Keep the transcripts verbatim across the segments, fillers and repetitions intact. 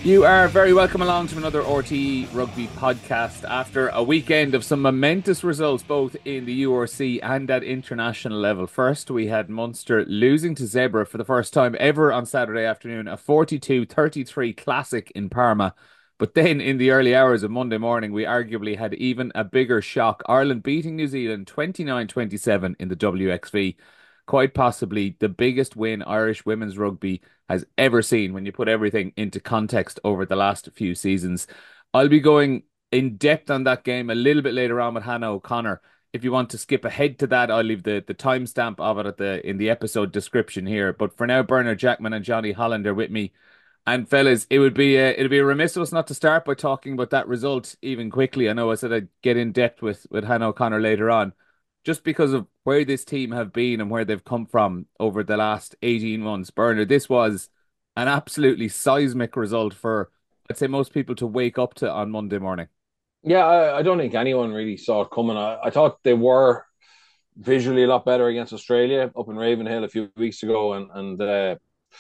You are very welcome along to another R T E Rugby podcast after a weekend of some momentous results both in the U R C and at international level. First, we had Munster losing to Zebra for the first time ever on Saturday afternoon, a forty-two thirty-three classic in Parma. But then in the early hours of Monday morning, we arguably had even a bigger shock. Ireland beating New Zealand twenty-nine twenty-seven in the W X V. Quite possibly the biggest win Irish women's rugby has ever seen when you put everything into context over the last few seasons. I'll be going in depth on that game a little bit later on with Hannah O'Connor. If you want to skip ahead to that, I'll leave the, the timestamp of it at the in the episode description here. But for now, Bernard Jackman and Johnny Holland are with me. And fellas, it would be uh, it'd be remiss of us not to start by talking about that result even quickly. I know I said I'd get in depth with with Hannah O'Connor later on, just because of where this team have been and where they've come from over the last eighteen months. Bernard, this was an absolutely seismic result for, I'd say, most people to wake up to on Monday morning. Yeah, I, I don't think anyone really saw it coming. I, I thought they were visually a lot better against Australia up in Ravenhill a few weeks ago, and and uh,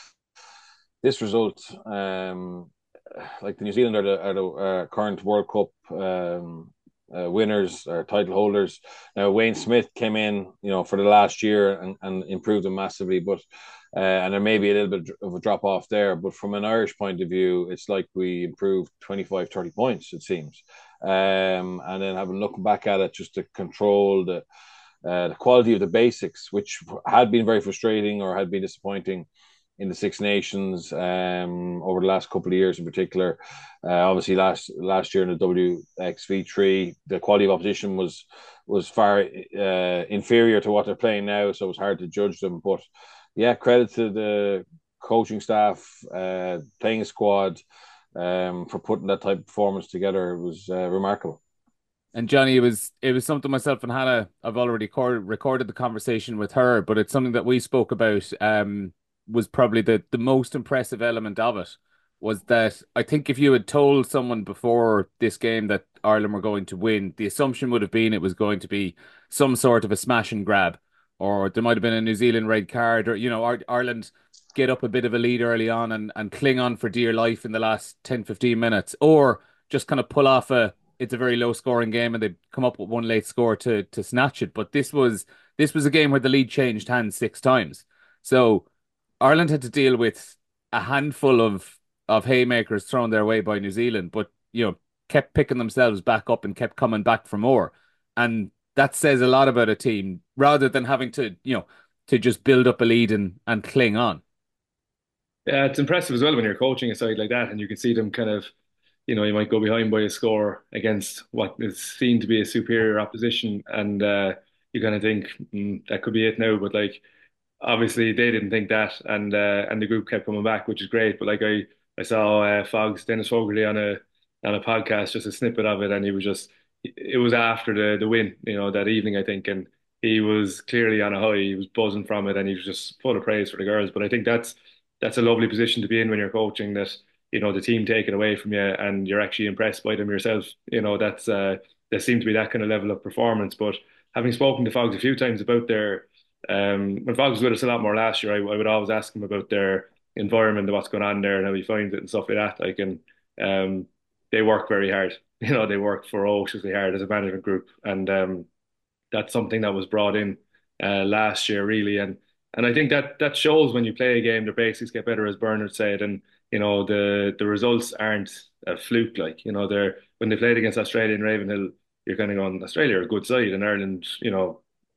this result, um, like the New Zealand are the, are the uh, current World Cup um, uh, winners or title holders. Now Wayne Smith came in, you know, for the last year and, and improved them massively, but uh, and there may be a little bit of a drop off there. But from an Irish point of view, it's like we improved twenty-five, thirty points, it seems. Um, and then having looked back at it, just to control the uh, the quality of the basics, which had been very frustrating or had been disappointing in the Six Nations um, over the last couple of years, in particular. Uh, obviously, last last year in the W X V three, the quality of opposition was was far uh, inferior to what they're playing now, so it was hard to judge them. But yeah, credit to the coaching staff, uh, playing squad, um, for putting that type of performance together. It was uh, remarkable. And Johnny, it was it was something myself and Hannah, I've already recorded, recorded the conversation with her, but it's something that we spoke about. Um, was probably the the most impressive element of it was that I think if you had told someone before this game that Ireland were going to win, the assumption would have been it was going to be some sort of a smash and grab, or there might have been a New Zealand red card, or you know, Ireland get up a bit of a lead early on and and cling on for dear life in the last ten fifteen minutes, or just kind of pull off a it's a very low scoring game and they come up with one late score to to snatch it. But this was this was a game where the lead changed hands six times. So Ireland had to deal with a handful of of haymakers thrown their way by New Zealand, but you know, kept picking themselves back up and kept coming back for more. And that says a lot about a team rather than having to, you know, to just build up a lead and and cling on. Yeah, it's impressive as well when you're coaching a side like that and you can see them kind of, you know, you might go behind by a score against what is seen to be a superior opposition, and uh, you kind of think mm, that could be it now. But like, obviously they didn't think that, and uh, and the group kept coming back, which is great. But like I, I saw uh, Fogs Dennis Fogarty on a on a podcast, just a snippet of it, and he was just, it was after the the win, you know, that evening I think, and he was clearly on a high. He was buzzing from it, and he was just full of praise for the girls. But I think that's that's a lovely position to be in when you're coaching, that you know the team take it away from you and you're actually impressed by them yourself. You know, that's uh, there seemed to be that kind of level of performance. But having spoken to Fogs a few times about their um, when Fox was with us a lot more last year, I, I would always ask him about their environment and what's going on there and how he finds it and stuff like that. Like, and um, they work very hard. You know, they work ferociously hard as a management group, and um, that's something that was brought in uh, last year, really. And and I think that that shows when you play a game, the basics get better, as Bernard said, and you know the the results aren't a fluke. Like, you know, they're when they played against Australia and Ravenhill, you're kind of going, Australia are a good side, and Ireland, you know,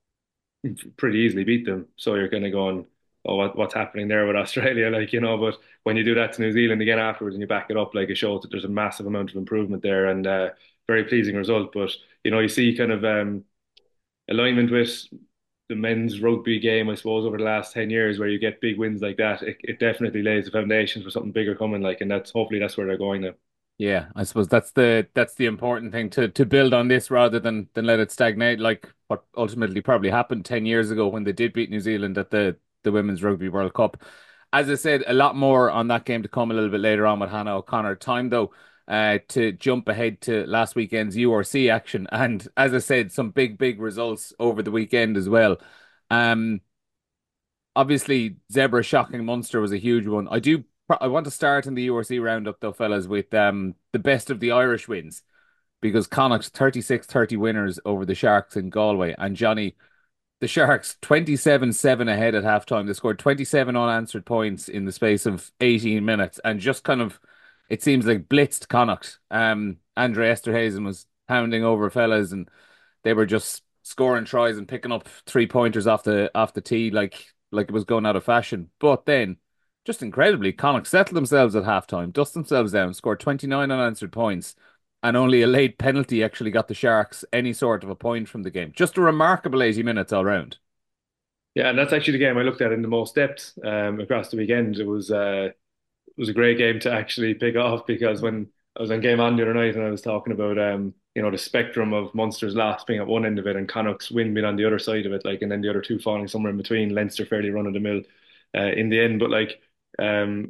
pretty easily beat them. So you're kind of going, oh, what, what's happening there with Australia? Like, you know, but when you do that to New Zealand again afterwards and you back it up, like, it shows that there's a massive amount of improvement there, and uh, very pleasing result. But, you know, you see kind of um, alignment with the men's rugby game, I suppose, over the last ten years where you get big wins like that. It, it definitely lays the foundations for something bigger coming, like, and that's hopefully that's where they're going now. Yeah, I suppose that's the that's the important thing to to build on this rather than than let it stagnate like what ultimately probably happened ten years ago when they did beat New Zealand at the the Women's Rugby World Cup. As I said, a lot more on that game to come a little bit later on with Hannah O'Connor. Time though uh to jump ahead to last weekend's U R C action, and as I said, some big big results over the weekend as well. Um Obviously, Zebra shocking Munster was a huge one. I do I want to start in the U R C roundup though, fellas, with um the best of the Irish wins because Connacht thirty-six thirty winners over the Sharks in Galway. And Johnny, the Sharks twenty-seven seven ahead at halftime. They scored twenty-seven unanswered points in the space of eighteen minutes and just kind of, it seems like blitzed Connacht. Um, Andre Esterhazen was pounding over fellas and they were just scoring tries and picking up three pointers off the off the tee like like it was going out of fashion. But then, just incredibly, Connacht settled themselves at halftime, dust themselves down, scored twenty-nine unanswered points, and only a late penalty actually got the Sharks any sort of a point from the game. Just a remarkable eighty minutes all round. Yeah, and that's actually the game I looked at in the most depth um, across the weekend. It was uh, it was a great game to actually pick off because when I was on Game On the other night and I was talking about um, you know, the spectrum of Munster's loss being at one end of it and Connacht's win being on the other side of it, like, and then the other two falling somewhere in between, Leinster fairly run of the mill uh, in the end. But like um,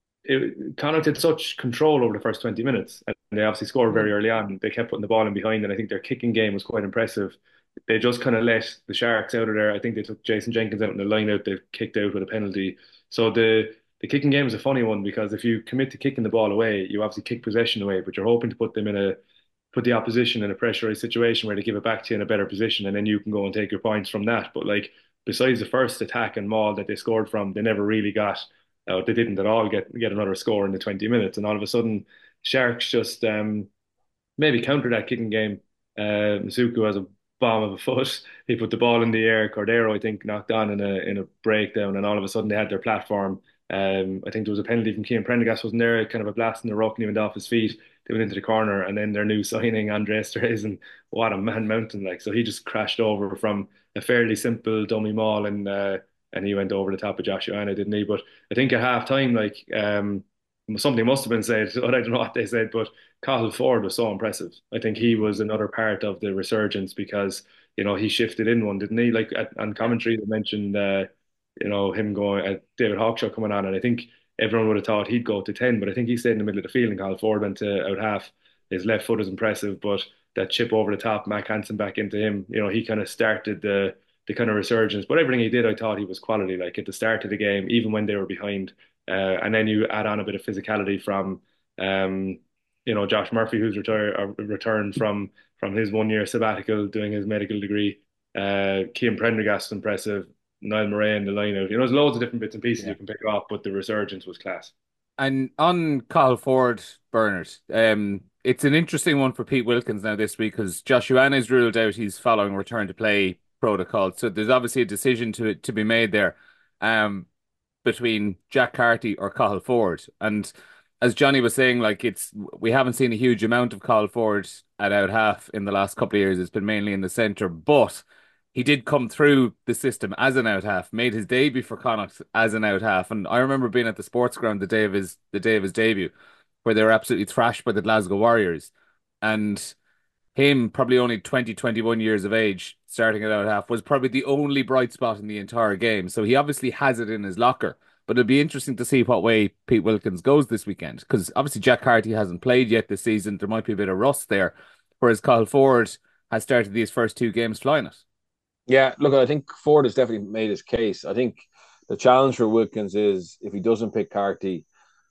it, Connacht had such control over the first twenty minutes, and they obviously scored very early on. They kept putting the ball in behind, and I think their kicking game was quite impressive. They just kind of let the Sharks out of there. I think they took Jason Jenkins out in the line out. They kicked out with a penalty. So the the kicking game is a funny one because if you commit to kicking the ball away, you obviously kick possession away, but you're hoping to put them in a put the opposition in a pressurized situation where they give it back to you in a better position, and then you can go and take your points from that. But like besides the first attack and maul that they scored from, they never really got. Uh, they didn't at all get get another score in the twenty minutes, and all of a sudden, Sharks just um, maybe counter that kicking game. Uh, Masuku has a bomb of a foot. He put the ball in the air. Cordero, I think, knocked on in a in a breakdown, and all of a sudden they had their platform. Um, I think there was a penalty from Cian Prendergast, wasn't there? Kind of a blast in the rough, and he went off his feet. They went into the corner, and then their new signing, Andre Esterhuizen, what a man mountain like. So he just crashed over from a fairly simple dummy maul, and uh, and he went over the top of Josh Ioana, didn't he? But I think at half time, like um, something must have been said. I don't know what they said, but Cathal Ford was so impressive. I think he was another part of the resurgence because, you know, he shifted in one, didn't he? Like at, on commentary, they mentioned, uh, you know, him going, uh, David Hawkshaw coming on, and I think everyone would have thought he'd go to ten, but I think he stayed in the middle of the field and Cathal Ford went to out half. His left foot is impressive, but that chip over the top, Mac Hansen back into him, you know, he kind of started the the kind of resurgence. But everything he did, I thought he was quality. Like at the start of the game, even when they were behind, uh, and then you add on a bit of physicality from, um, you know, Josh Murphy, who's retired, uh, returned from from his one year sabbatical, doing his medical degree. Uh, Cian Prendergast impressive. Niall Murray in the lineup. You know, there's loads of different bits and pieces Yeah. you can pick off, but the resurgence was class. And on Cathal Ford, Bernard, um, it's an interesting one for Pete Wilkins now this week because Joshua is ruled out. He's following return to play protocol. So there's obviously a decision to to be made there um, between Jack Carty or Cathal Ford. And as Johnny was saying, like it's we haven't seen a huge amount of Cathal Ford at out half in the last couple of years. It's been mainly in the centre, but he did come through the system as an out half, made his debut for Connacht as an out half. And I remember being at the sports ground the day of his the day of his debut, where they were absolutely thrashed by the Glasgow Warriors. And him, probably only twenty, twenty-one years of age, starting at out half, was probably the only bright spot in the entire game. So he obviously has it in his locker. But it'll be interesting to see what way Pete Wilkins goes this weekend. Because obviously Jack Carty hasn't played yet this season. There might be a bit of rust there. Whereas Cathal Ford has started these first two games flying it. Yeah, look, I think Ford has definitely made his case. I think the challenge for Wilkins is if he doesn't pick Carty,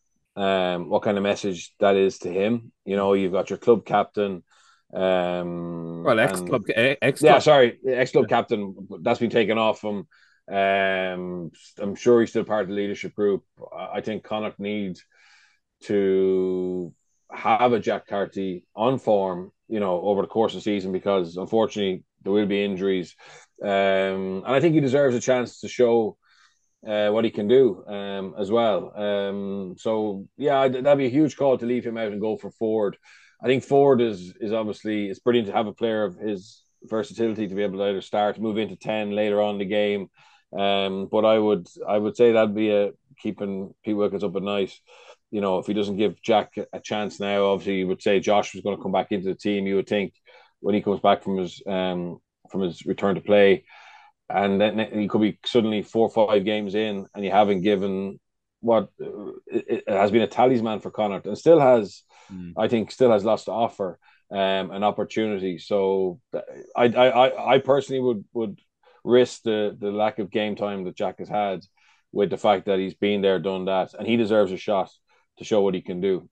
um, what kind of message that is to him. You know, you've got your club captain, um, Well, ex and club, ex yeah, club. sorry, ex club captain. That's been taken off him. Um, I'm sure he's still part of the leadership group. I think Connacht need to have a Jack Carty on form, you know, over the course of the season because unfortunately there will be injuries. Um, and I think he deserves a chance to show uh, what he can do um, as well. Um, so yeah, that'd be a huge call to leave him out and go for Ford. I think Ford is is obviously it's brilliant to have a player of his versatility to be able to either start, move into ten later on in the game. Um, but I would I would say that'd be a keeping Pete Wilkins up at night. You know, if he doesn't give Jack a chance now, obviously you would say Josh was going to come back into the team. You would think when he comes back from his um from his return to play, and then he could be suddenly four or five games in, and you haven't given what it, it has been a talisman for Connacht, and still has, mm. I think, still has lots to offer, um, an opportunity. So I, I, I personally would would risk the the lack of game time that Jack has had with the fact that he's been there, done that, and he deserves a shot to show what he can do.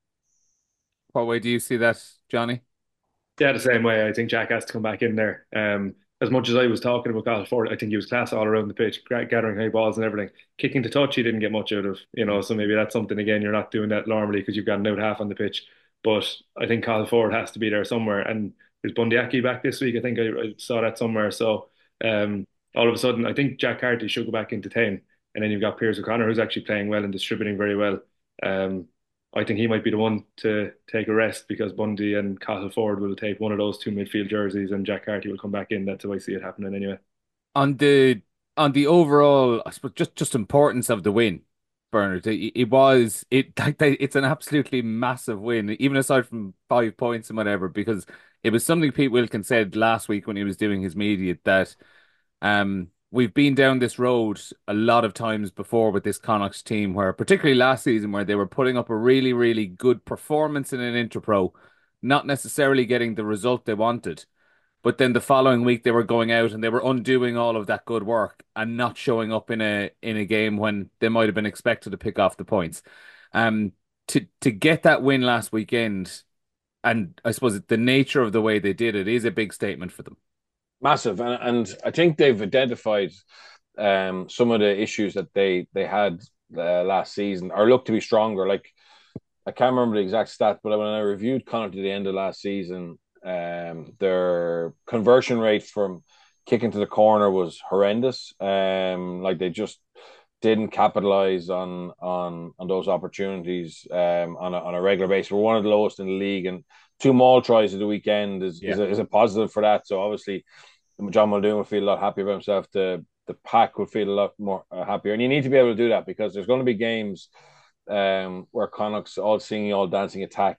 What way do you see that, Johnny? Yeah, the same way. I think Jack has to come back in there. Um, as much as I was talking about Cathal Ford, I think he was class all around the pitch, gathering high balls and everything. Kicking to touch, he didn't get much out of, you know, so maybe that's something, again, you're not doing that normally because you've got an out half on the pitch. But I think Cathal Ford has to be there somewhere. And there's Bundy Aki back this week. I think I, I saw that somewhere. So um, all of a sudden, I think Jack Carty should go back into ten. And then you've got Piers O'Connor, who's actually playing well and distributing very well. Um, I think he might be the one to take a rest because Bundy and Cathal Ford will take one of those two midfield jerseys and Jack Carty will come back in. That's how I see it happening anyway. On the on the overall, I suppose just just importance of the win, Bernard. It, it was it like they, it's an absolutely massive win, even aside from five points and whatever, because it was something Pete Wilkins said last week when he was doing his media that um we've been down this road a lot of times before with this Connacht team, where particularly last season where they were putting up a really really good performance in an Interpro, not necessarily getting the result they wanted. But then the following week they were going out and they were undoing all of that good work and not showing up in a in a game when they might have been expected to pick off the points. Um, to to get that win last weekend, and I suppose the nature of the way they did it is a big statement for them. Massive, and, and I think they've identified um, some of the issues that they they had uh, last season or look to be stronger. Like I can't remember the exact stat, but when I reviewed Connacht at the end of last season, um, their conversion rate from kicking to the corner was horrendous. Um, like they just didn't capitalize on on on those opportunities um, on a, on a regular basis. We're one of the lowest in the league, and two maul tries at the weekend is Yeah. is a, is a positive for that. So obviously, John Muldoon will feel a lot happier about himself. The the pack will feel a lot more uh, happier, and you need to be able to do that because there's going to be games um, where Connacht's all singing, all dancing attack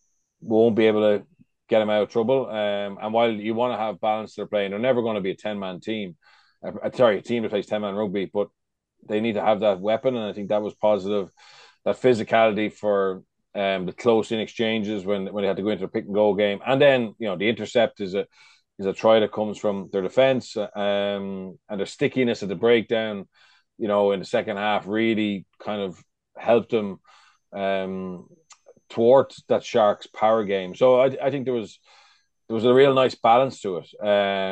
won't be able to get them out of trouble. Um, and while you want to have balance to their playing, they're never going to be a ten man team. Uh, sorry, a team that plays ten man rugby, but they need to have that weapon, and I think that was positive. That physicality for um, the close in exchanges when when they had to go into a pick and go game, and then you know the intercept is a is a try that comes from their defense, um, and their stickiness at the breakdown. You know, in the second half, really kind of helped them um, towards that Sharks power game. So I, I think there was there was a real nice balance to it,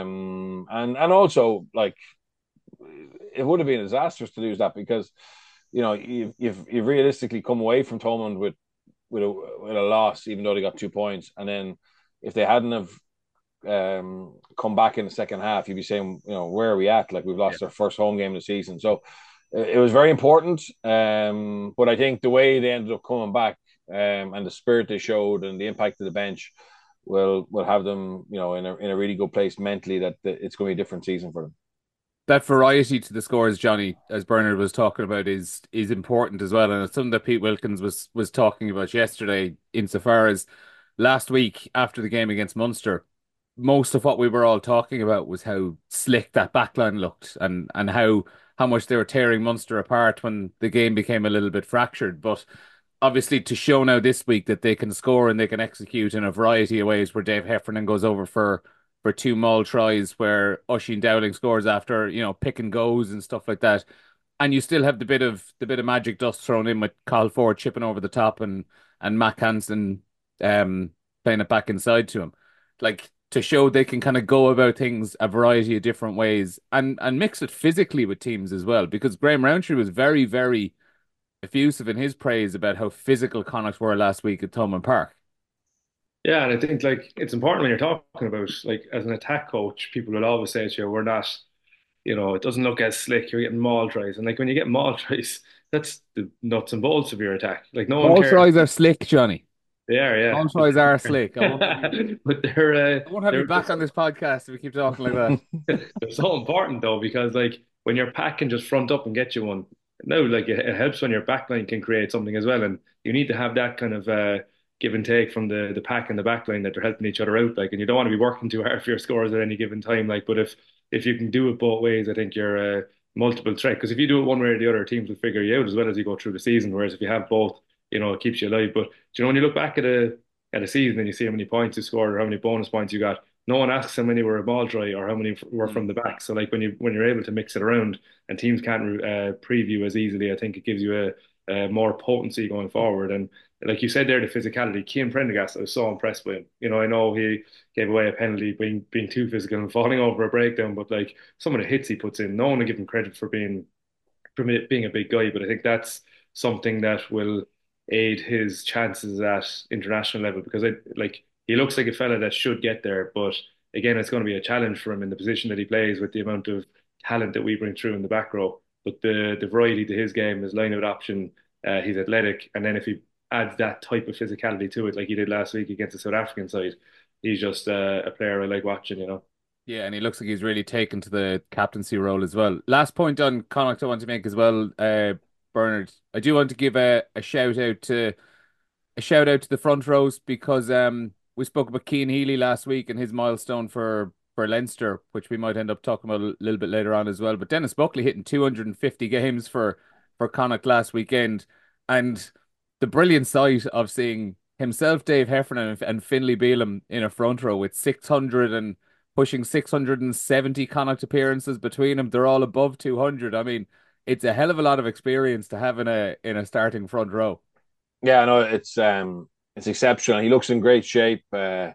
um, and and also like it would have been disastrous to lose that because you know you've you've, you've realistically come away from Thomond with with a with a loss, even though they got two points, and then if they hadn't have um, come back in the second half, you'd be saying, you know, where are we at? Like we've lost yeah. our first home game of the season, so it was very important. Um, but I think the way they ended up coming back um, and the spirit they showed and the impact of the bench will will have them, you know, in a in a really good place mentally. That, that it's going to be a different season for them. That variety to the scores, Johnny, as Bernard was talking about, is is important as well, and it's something that Pete Wilkins was was talking about yesterday. Insofar as last week after the game against Munster, most of what we were all talking about was how slick that backline looked and and how how much they were tearing Munster apart when the game became a little bit fractured. But obviously, to show now this week that they can score and they can execute in a variety of ways, where Dave Heffernan goes over for for two maul tries, where Oisin Dowling scores after you know pick and goes and stuff like that, and you still have the bit of the bit of magic dust thrown in with Cathal Ford chipping over the top and and Mac Hansen um playing it back inside to him, like to show they can kind of go about things a variety of different ways and and mix it physically with teams as well. Because Graham Rowntree was very very effusive in his praise about how physical Connacht were last week at Thomond Park. Yeah, and I think like it's important when you're talking about like as an attack coach, people will always say to you, "We're not, you know, it doesn't look as slick. You're getting maul tries, and like when you get maul tries, that's the nuts and bolts of your attack. Like no one Maul cares. tries are slick, Johnny. They are, yeah. Maul tries are slick. I won't have you, But they're uh, I won't have you they're back on this podcast if we keep talking like that. they're so important though because like when your pack can just front up and get you one, no, like it, it helps when your backline can create something as well, and you need to have that kind of uh, give and take from the the pack and the backline that they're helping each other out. Like, and you don't want to be working too hard for your scores at any given time. Like, but if if you can do it both ways, I think you're a multiple threat. Because if you do it one way or the other, teams will figure you out as well as you go through the season. Whereas if you have both, you know, it keeps you alive. But do you know when you look back at a at a season and you see how many points you scored or how many bonus points you got, no one asks how many were a ball try or how many were Mm. from the back. So like when you when you're able to mix it around and teams can't uh, preview as easily, I think it gives you a, a more potency going forward. And like you said there, the physicality. Keane Prendergast, I was so impressed with him. You know, I know he gave away a penalty being being too physical and falling over a breakdown, but like some of the hits he puts in, no one will give him credit for being for being a big guy. But I think that's something that will aid his chances at international level because I like he looks like a fella that should get there, but again, it's going to be a challenge for him in the position that he plays with the amount of talent that we bring through in the back row. But the the variety to his game, his line out option, uh, he's athletic, and then if he adds that type of physicality to it, like he did last week against the South African side, he's just uh, a player I like watching. You know. Yeah, and he looks like he's really taken to the captaincy role as well. Last point on Connacht I want to make as well, uh, Bernard. I do want to give a, a shout out to a shout out to the front rows because um we spoke about Cian Healy last week and his milestone for for Leinster, which we might end up talking about a little bit later on as well. But Dennis Buckley hitting two hundred fifty games for for Connacht last weekend, and the brilliant sight of seeing himself, Dave Heffernan, and, and Finlay Bealham in a front row with six hundred and pushing six hundred seventy Connacht appearances between them. They're all above two hundred. I mean, it's a hell of a lot of experience to have in a in a starting front row. Yeah, no, it's um, it's exceptional. He looks in great shape. Uh,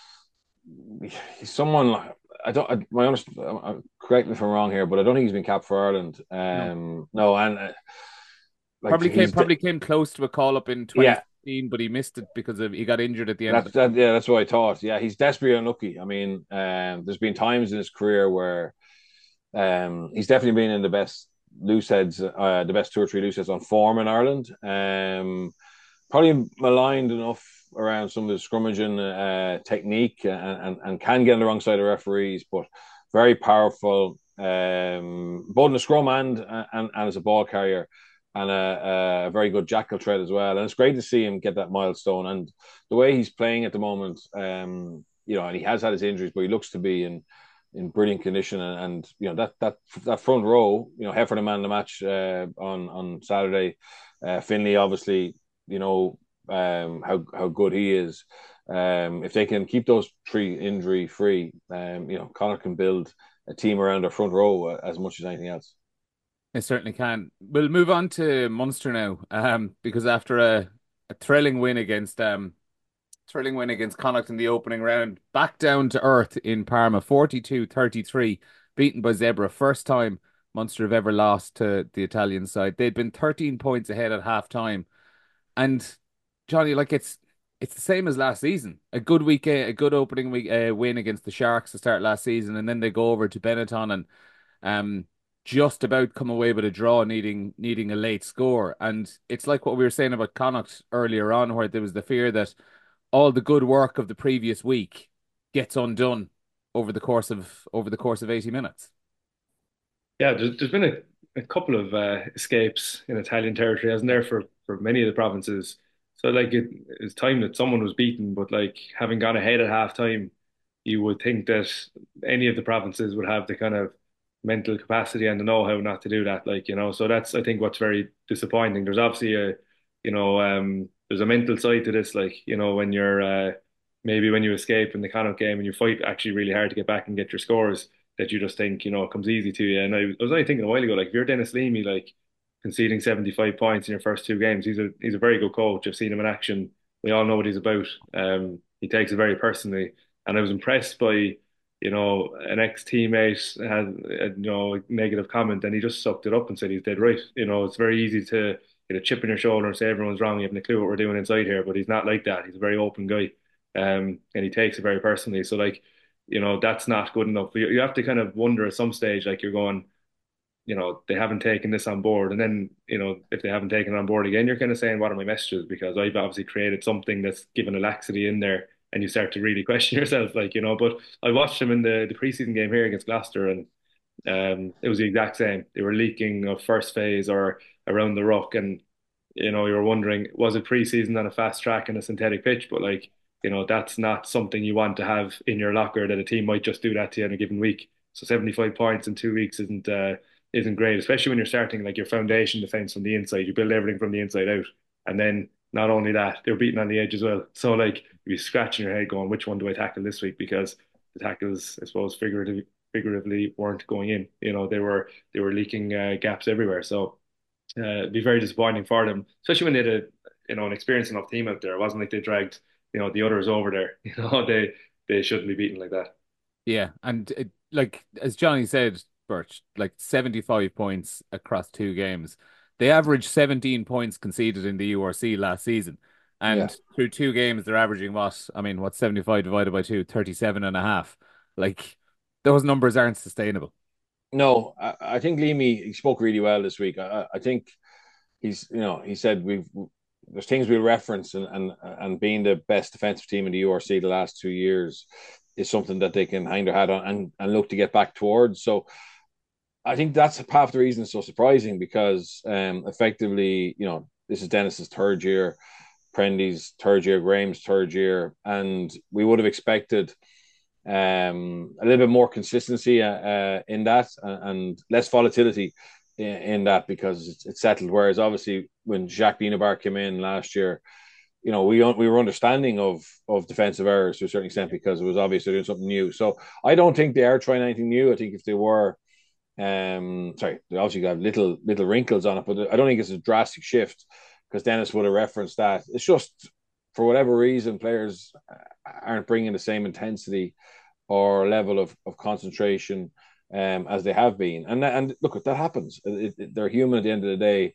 he's someone like- I don't. I, my honest, uh, correct me if I'm wrong here, but I don't think he's been capped for Ireland. No. Um, no, and uh, like Probably came he's probably came close to a call up in yeah, twenty fifteen, but he missed it because of he got injured at the end of that's the that. tournament. Yeah, that's what I thought. Yeah, he's desperately unlucky. I mean, um, there's been times in his career where um, he's definitely been in the best loose heads, uh, the best two or three loose heads on form in Ireland. Um, probably maligned enough around some of the scrummaging uh, technique and, and, and can get on the wrong side of referees, but very powerful, um, both in the scrum and, and, and as a ball carrier, and a, a very good jackal tread as well. And it's great to see him get that milestone. And the way he's playing at the moment, um, you know, and he has had his injuries, but he looks to be in in brilliant condition. And, and you know that that that front row, you know, Heffernan man of the match uh, on on Saturday. Uh, Finlay obviously, you know um, how how good he is. Um, if they can keep those three injury free, um, you know, Connor can build a team around their front row as much as anything else. It certainly can. We'll move on to Munster now, um, because after a, a thrilling win against um thrilling win against Connacht in the opening round, back down to earth in Parma, forty-two thirty-three, beaten by Zebra, first time Munster have ever lost to the Italian side. They'd been thirteen points ahead at half time. And Johnny, like it's it's the same as last season. A good week, a good opening week uh, win against the Sharks to start last season, and then they go over to Benetton and um just about come away with a draw, needing needing a late score. And it's like what we were saying about Connacht earlier on, where there was the fear that all the good work of the previous week gets undone over the course of over the course of eighty minutes. Yeah, there's, there's been a, a couple of uh, escapes in Italian territory, hasn't there, for, for many of the provinces. So like it, it's time that someone was beaten, but like having gone ahead at half time, you would think that any of the provinces would have the kind of mental capacity and the know-how not to do that. Like, you know, so that's I think what's very disappointing. There's obviously a, you know, um, there's a mental side to this, like, you know, when you're uh, maybe when you escape in the Connacht game and you fight actually really hard to get back and get your scores that you just think, you know, it comes easy to you. And I, I was only thinking a while ago, like if you're Dennis Leamy, like conceding seventy-five points in your first two games, he's a he's a very good coach. I've seen him in action. We all know what he's about. Um, he takes it very personally, and I was impressed by, you know, an ex-teammate had a, you know, a negative comment, and he just sucked it up and said he's dead right. You know, it's very easy to get a chip in your shoulder and say everyone's wrong. You haven't a clue what we're doing inside here, but he's not like that. He's a very open guy, um, and he takes it very personally. So like, you know, that's not good enough. You, you have to kind of wonder at some stage, like you're going, you know, they haven't taken this on board. And then, you know, if they haven't taken it on board again, you're kind of saying, what are my messages? Because I've obviously created something that's given a laxity in there and you start to really question yourself, like, you know, but I watched them in the, the preseason game here against Gloucester and um, it was the exact same. They were leaking of first phase or around the ruck. And, you know, you were wondering, was it preseason on a fast track and a synthetic pitch? But like, you know, that's not something you want to have in your locker that a team might just do that to you in a given week. So seventy-five points in two weeks isn't uh, isn't great, especially when you're starting like your foundation defense from the inside. You build everything from the inside out. And then not only that, they're beating on the edge as well. So like you're scratching your head going, which one do I tackle this week? Because the tackles, I suppose, figuratively, figuratively weren't going in. You know, they were they were leaking uh, gaps everywhere. So uh, it'd be very disappointing for them, especially when they had a you know an experienced enough team out there. It wasn't like they dragged you know the others over there. You know, they they shouldn't be beaten like that. Yeah, and it, like as Johnny said, Birch, like seventy-five points across two games. They averaged seventeen points conceded in the U R C last season. Yeah. And through two games, they're averaging what? I mean, what's seventy-five divided by two? thirty-seven and a half. Like, those numbers aren't sustainable. No, I, I think Leamy he spoke really well this week. I, I think he's you know he said we've there's things we reference and and and being the best defensive team in the U R C the last two years is something that they can hang their hat on and, and look to get back towards. So I think that's half the reason it's so surprising because um effectively, you know, this is Dennis's third year, Prendy's third year, Graham's third year, and we would have expected um, a little bit more consistency uh, uh, in that and, and less volatility in, in that because it's, it's, settled. Whereas obviously when Jacques Benabar came in last year, you know, we we were understanding of of defensive errors to a certain extent because it was obvious they're doing something new. So I don't think they are trying anything new. I think if they were, um, sorry, they obviously got little little wrinkles on it, but I don't think it's a drastic shift because Dennis would have referenced that. It's just for whatever reason, players aren't bringing the same intensity or level of, of concentration um, as they have been. And and look, that happens. It, it, they're human at the end of the day.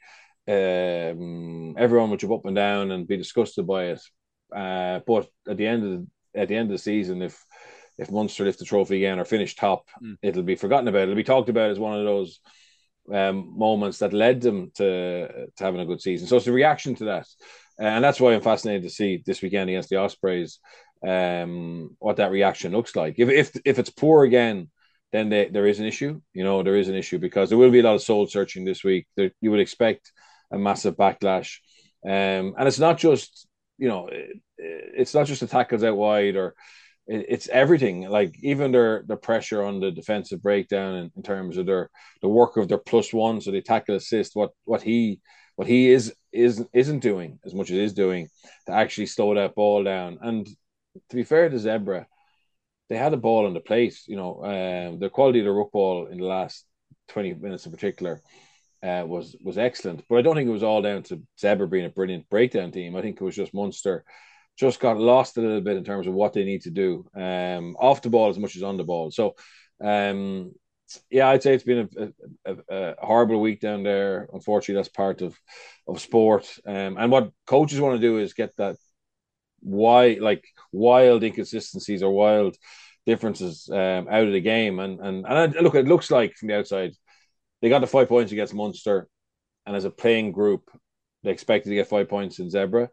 Um, everyone will jump up and down and be disgusted by it. Uh, but at the end of the, at the end of the season, if if Munster lift the trophy again or finish top, Mm. it'll be forgotten about. It'll be talked about as one of those um, moments that led them to to having a good season. So it's a reaction to that, and that's why I'm fascinated to see this weekend against the Ospreys um, what that reaction looks like. If if if it's poor again, then they, there is an issue. You know, there is an issue because there will be a lot of soul searching this week. There, you would expect a massive backlash, um, and it's not just you know, it, it's not just the tackles out wide or it's everything. Like even their their pressure on the defensive breakdown in, in terms of their the work of their plus one, so they tackle assist. What what he what he is is isn't doing as much as is doing to actually slow that ball down. And to be fair to Zebra, they had a ball on the plate. You know, um, the quality of the ruck ball in the last twenty minutes in particular uh, was was excellent. But I don't think it was all down to Zebra being a brilliant breakdown team. I think it was just Munster just got lost a little bit in terms of what they need to do um, off the ball as much as on the ball. So, um, yeah, I'd say it's been a, a, a horrible week down there. Unfortunately, that's part of of sport. Um, and what coaches want to do is get that why like wild inconsistencies or wild differences um, out of the game. And and and I, look, it looks like from the outside they got the five points against Munster, and as a playing group, they expected to get five points in Zebra,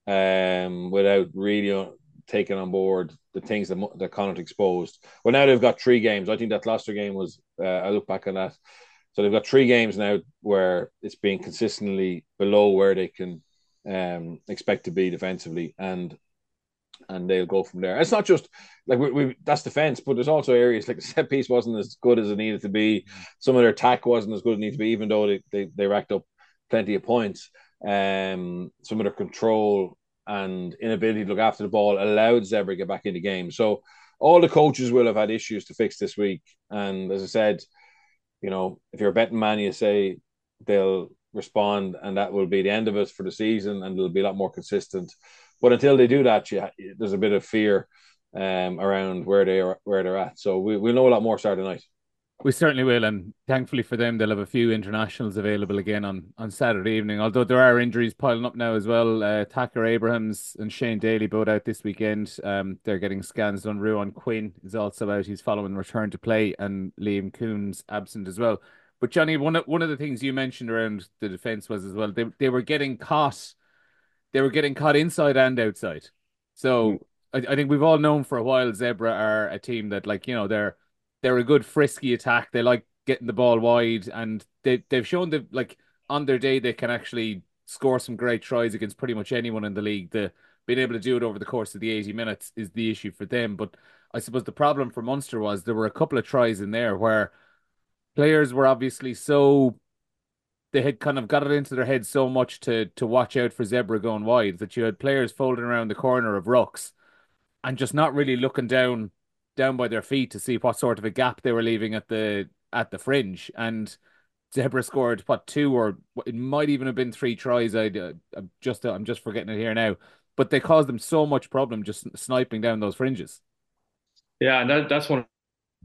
um, without really taking on board the things that that Connacht exposed. Well, now they've got three games. I think that Gloucester game was. Uh, I look back on that. So they've got three games now where it's been consistently below where they can um, expect to be defensively, and and they'll go from there. It's not just like we, we that's defense, but there's also areas like the set piece wasn't as good as it needed to be. Some of their attack wasn't as good as it needed to be, even though they, they, they racked up plenty of points. Um, some of their control and inability to look after the ball allowed Zebra to get back in the game. So all the coaches will have had issues to fix this week. And as I said, you know, if you're a betting man, you say they'll respond, and that will be the end of it for the season, and they'll be a lot more consistent. But until they do that, yeah, there's a bit of fear um, around where they are, where they're at. So we we'll know a lot more Saturday night. We certainly will, and thankfully for them, they'll have a few internationals available again on, on Saturday evening. Although there are injuries piling up now as well. Uh, Tucker Abrahams and Shane Daly both out this weekend. Um, they're getting scans done. Ruan Quinn is also out. He's following return to play, and Liam Coon's absent as well. But Johnny, one of one of the things you mentioned around the defense was as well they they were getting caught. They were getting caught inside and outside. Mm. So I, I think we've all known for a while Zebra are a team that, like, you know, they're they're a good frisky attack. They like getting the ball wide, and they they've shown that, like, on their day they can actually score some great tries against pretty much anyone in the league. The being able to do it over the course of the eighty minutes is the issue for them. But I suppose the problem for Munster was there were a couple of tries in there where players were obviously so they had kind of got it into their head so much to to watch out for Zebra going wide that you had players folding around the corner of rucks and just not really looking down down by their feet to see what sort of a gap they were leaving at the at the fringe. And Zebra scored what two or it might even have been three tries. I uh, I'm just I'm just forgetting it here now, but they caused them so much problem just sniping down those fringes. Yeah, and that, that's one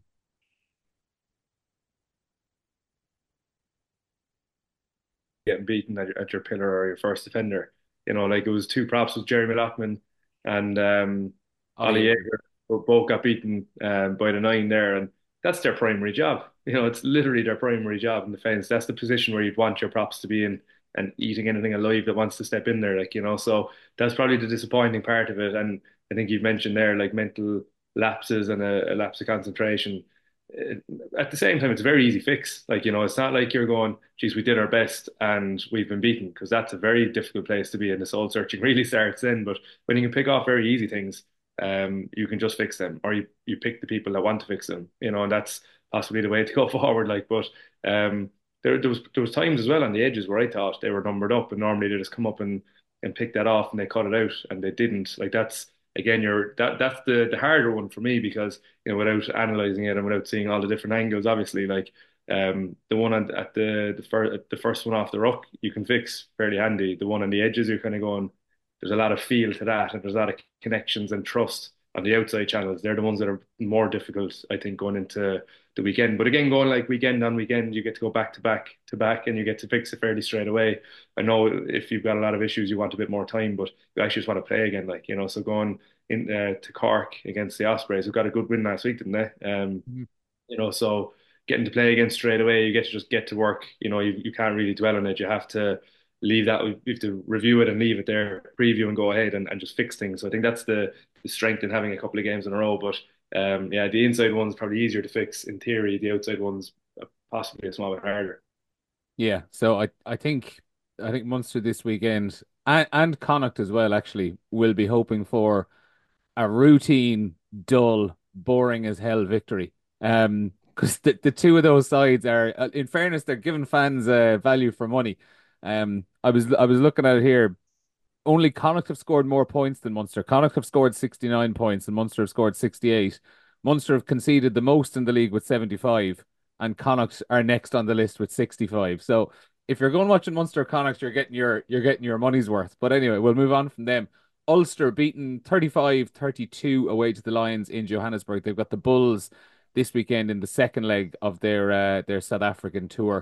getting beaten at your, at your pillar or your first defender. You know, like it was two props with Jeremy Lockman and um, Ollie Ollie Yeager. Yeager, who both got beaten um, by the nine there, and that's their primary job. You know, it's literally their primary job in defence. That's the position where you'd want your props to be in and eating anything alive that wants to step in there, like you know. So that's probably the disappointing part of it. And I think you've mentioned there like mental lapses and a, a lapse of concentration. It- at the same time, it's a very easy fix. Like, you know, it's not like you're going, geez, we did our best and we've been beaten, because that's a very difficult place to be, and the soul searching really starts then. But when you can pick off very easy things, um, you can just fix them, or you, you pick the people that want to fix them, you know, and that's possibly the way to go forward. Like, but um, there, there was there was times as well on the edges where I thought they were numbered up, and normally they just come up and and pick that off, and they cut it out, and they didn't. Like that's again, you're that that's the the harder one for me, because you know, without analyzing it and without seeing all the different angles, obviously, like um, the one at, at the the first the first one off the ruck, you can fix fairly handy. The one on the edges, you're kind of going, there's a lot of feel to that, and there's a lot of connections and trust on the outside channels. They're the ones that are more difficult, I think, going into the weekend. But again, going like weekend on weekend, you get to go back to back to back, and you get to fix it fairly straight away. I know if you've got a lot of issues, you want a bit more time, but you actually just want to play again, like you know. So going in uh, to Cork against the Ospreys, who got a good win last week, didn't they? Um, Mhm. you know, so getting to play again straight away, you get to just get to work. You know, you, you can't really dwell on it. You have to leave that, you have to review it and leave it there, preview and go ahead and, and just fix things. So I think that's the, the strength in having a couple of games in a row. But um, yeah, the inside one's probably easier to fix in theory. The outside one's possibly a small bit harder. Yeah, so I I think I think Munster this weekend and and Connacht as well actually will be hoping for a routine, dull, boring as hell victory. Um, because the, the two of those sides are, uh, in fairness, they're giving fans uh, value for money. Um, I was I was looking at it here. Only Connacht have scored more points than Munster. Connacht have scored sixty-nine points and Munster have scored sixty-eight. Munster have conceded the most in the league with seventy-five, and Connacht are next on the list with sixty-five. So if you're going watching Munster Connacht, you're getting your you're getting your money's worth. But anyway, we'll move on from them. Ulster beaten thirty-five thirty-two away to the Lions in Johannesburg. They've got the Bulls this weekend in the second leg of their uh, their South African tour.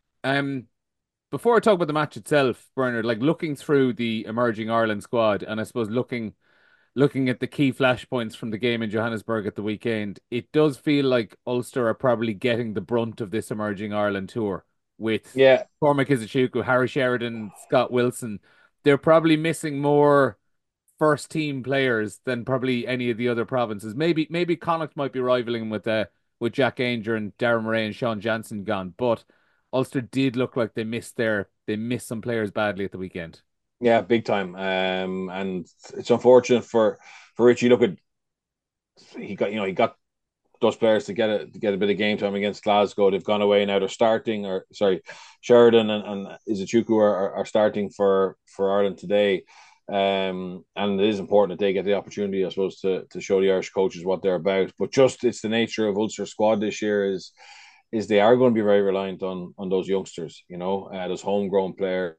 Um, Before I talk about the match itself, Bernard, like looking through the emerging Ireland squad, and I suppose looking looking at the key flashpoints from the game in Johannesburg at the weekend, it does feel like Ulster are probably getting the brunt of this emerging Ireland tour with Yeah, Cormac Izuchuku, Harry Sheridan, Scott Wilson. They're probably missing more first team players than probably any of the other provinces. Maybe maybe Connacht might be rivaling with uh, with Jack Ainger and Darren Murray and Sean Jansen gone, but Ulster did look like they missed their they missed some players badly at the weekend. yeah, big time. Um, and it's unfortunate for for Richie. Look at he got you know he got those players to get a to get a bit of game time against Glasgow. They've gone away now. They're starting, or sorry, Sheridan and, and Izuchuku are, are, are starting for for Ireland today. Um, and it is important that they get the opportunity, I suppose, to to show the Irish coaches what they're about. But just it's the nature of Ulster squad this year is is they are going to be very reliant on on those youngsters, you know, uh, those homegrown players.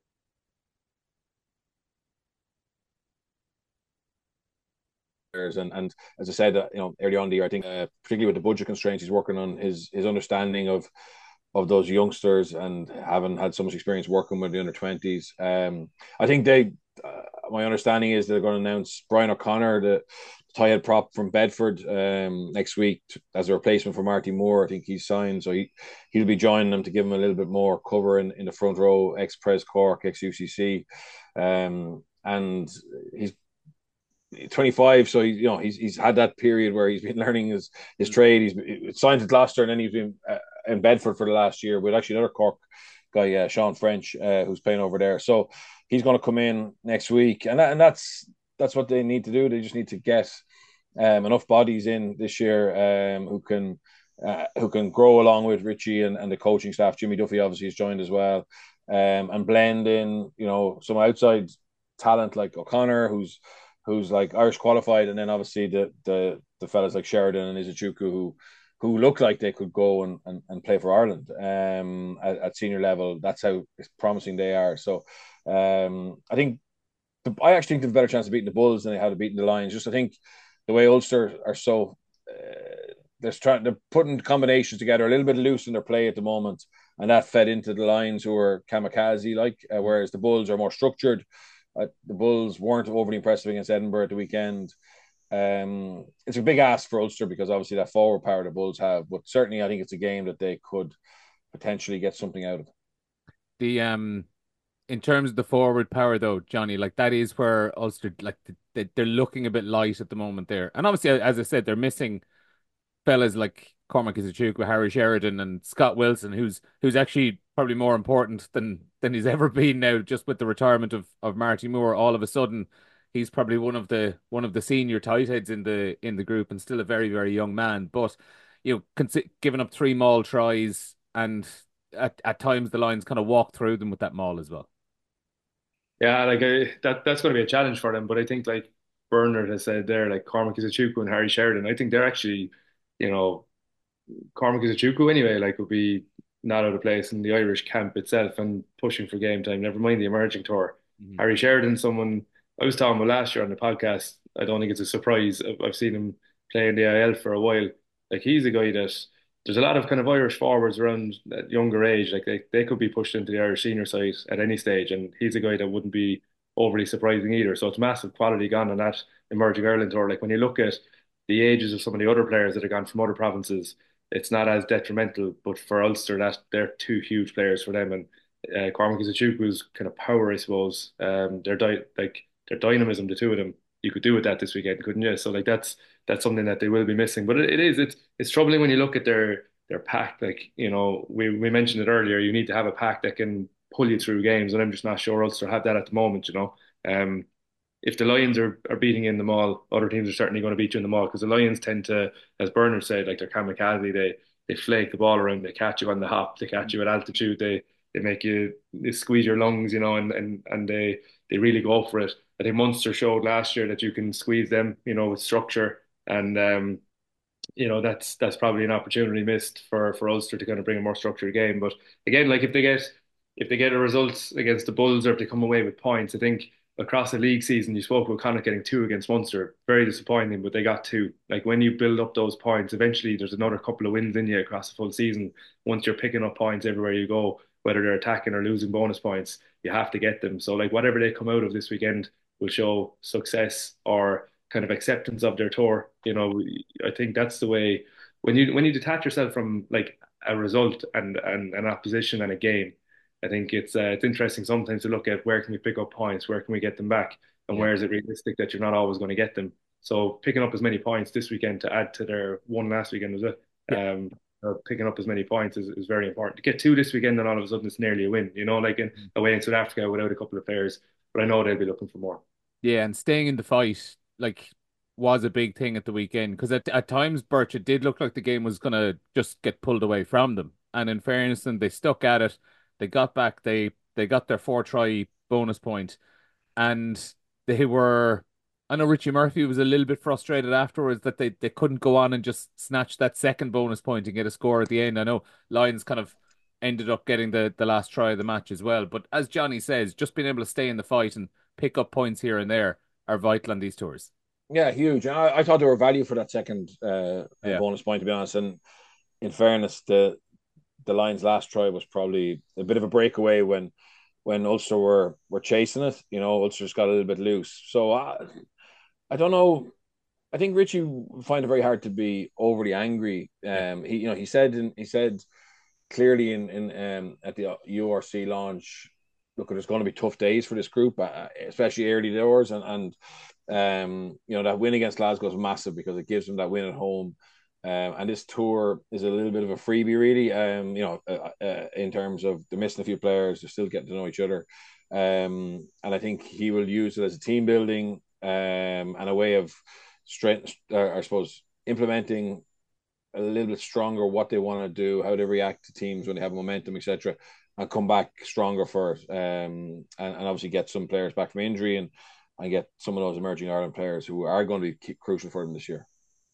And and as I said, uh, you know, early on in the year, I think uh, particularly with the budget constraints, he's working on his his understanding of of those youngsters and having had so much experience working with the under twenties. Um, I think they, uh, my understanding is they're going to announce Brian O'Connor, the tie head prop from Bedford, um, next week as a replacement for Marty Moore. I think he's signed, so he he'll be joining them to give him a little bit more cover in, in the front row. Ex Pres Cork, ex U C C, um, and he's twenty-five, so he, you know he's he's had that period where he's been learning his his trade. He's signed to Gloucester, and then he's been uh, in Bedford for the last year with actually another Cork guy, uh, Sean French, uh, who's playing over there. So he's going to come in next week, and that, and that's that's what they need to do. They just need to get um, enough bodies in this year um, who can uh, who can grow along with Richie and, and the coaching staff. Jimmy Duffy obviously has joined as well, um, and blend in, you know, some outside talent like O'Connor, who's who's like Irish qualified, and then obviously the the the fellas like Sheridan and Izuchuku who who look like they could go and, and, and play for Ireland um, at, at senior level. That's how promising they are. So um, I think the, I actually think they've a better chance of beating the Bulls than they had of beating the Lions. Just I think the way Ulster are so uh, they're trying they're putting combinations together a little bit loose in their play at the moment, and that fed into the Lions who are kamikaze like, uh, whereas the Bulls are more structured. Uh, the Bulls weren't overly impressive against Edinburgh at the weekend. Um, it's a big ask for Ulster because obviously that forward power the Bulls have, but certainly I think it's a game that they could potentially get something out of. The um in terms of the forward power though, Johnny, like that is where Ulster like they, they're looking a bit light at the moment there. And obviously, as I said, they're missing fellas like Cormac Izuchukwu, Harry Sheridan, and Scott Wilson, who's who's actually probably more important than than he's ever been now, just with the retirement of of Marty Moore. All of a sudden, he's probably one of the one of the senior tight heads in the in the group, and still a very very young man. But you know, consi- giving up three maul tries, and at at times the Lions kind of walk through them with that maul as well. Yeah, like I, that that's going to be a challenge for them. But I think like Bernard has said there, like Cormac Izuchukwu and Harry Sheridan, I think they're actually, you know, Cormac Izuchukwu anyway, like would be not out of place in the Irish camp itself and pushing for game time. Never mind the emerging tour. Mhm. Harry Sheridan, someone I was talking about last year on the podcast. I don't think it's a surprise. I've, I've seen him play in the I L for a while. Like he's a guy that there's a lot of kind of Irish forwards around that younger age. Like they, they could be pushed into the Irish senior side at any stage, and he's a guy that wouldn't be overly surprising either. So it's massive quality gone on that emerging Ireland tour. Like when you look at the ages of some of the other players that have gone from other provinces, it's not as detrimental. But for Ulster, that they're two huge players for them, and uh, Cormac Izuchukwu's kind of power, I suppose. Um, their di like their dynamism, the two of them, you could do with that this weekend, couldn't you? So like that's that's something that they will be missing. But it, it is it's it's troubling when you look at their their pack. Like you know, we we mentioned it earlier. You need to have a pack that can pull you through games, and I'm just not sure Ulster have that at the moment. You know, um, if the Lions are, are beating in the mall, other teams are certainly going to beat you in the mall because the Lions tend to, as Bernard said, like they're kamikaze. They they flake the ball around, they catch you on the hop, they catch you at altitude, they they make you they squeeze your lungs, you know, and and and they they really go for it. I think Munster showed last year that you can squeeze them, you know, with structure, and um, you know that's that's probably an opportunity missed for for Ulster to kind of bring a more structured game. But again, like if they get if they get a result against the Bulls or if they come away with points, I think across the league season you spoke about Connacht getting two against Munster, very disappointing, but they got two. Like when you build up those points, eventually there's another couple of wins in you across the full season. Once you're picking up points everywhere you go, whether they're attacking or losing bonus points, you have to get them. So like whatever they come out of this weekend will show success or kind of acceptance of their tour. You know, I think that's the way when you when you detach yourself from like a result and and an opposition and a game. I think it's uh, it's interesting sometimes to look at where can we pick up points, where can we get them back, and Yeah. where is it realistic that you're not always going to get them. So picking up as many points this weekend to add to their one last weekend was it? Yeah. Um, uh, picking up as many points is, is very important. To get two this weekend and all of a sudden it's nearly a win. You know, like in away in South Africa without a couple of players, but I know they'll be looking for more. Yeah, and staying in the fight like was a big thing at the weekend because at at times, Birch, it did look like the game was gonna just get pulled away from them. And in fairness, and they stuck at it. They got back. They they got their four try bonus point, and they were. I know Richie Murphy was a little bit frustrated afterwards that they, they couldn't go on and just snatch that second bonus point and get a score at the end. I know Lions kind of ended up getting the, the last try of the match as well. But as Johnny says, just being able to stay in the fight and pick up points here and there are vital on these tours. Yeah, huge. I, I thought there were value for that second uh, uh, Yeah. bonus point, to be honest. And in fairness, the the Lions' last try was probably a bit of a breakaway when when Ulster were were chasing it. You know, Ulster just got a little bit loose. So I, I don't know. I think Richie would find it very hard to be overly angry. Yeah. Um, he you know he said in, he said clearly in in um at the U R C launch, look, there's going to be tough days for this group, uh, especially early doors, and and um you know that win against Glasgow is massive because it gives them that win at home. Um, and this tour is a little bit of a freebie, really. Um, you know, uh, uh, in terms of they're missing a few players, they're still getting to know each other. Um, and I think he will use it as a team building um, and a way of strength, uh, I suppose, implementing a little bit stronger what they want to do, how they react to teams when they have momentum, et cetera, and come back stronger for it. Um, and, and obviously get some players back from injury and and get some of those emerging Ireland players who are going to be crucial for them this year.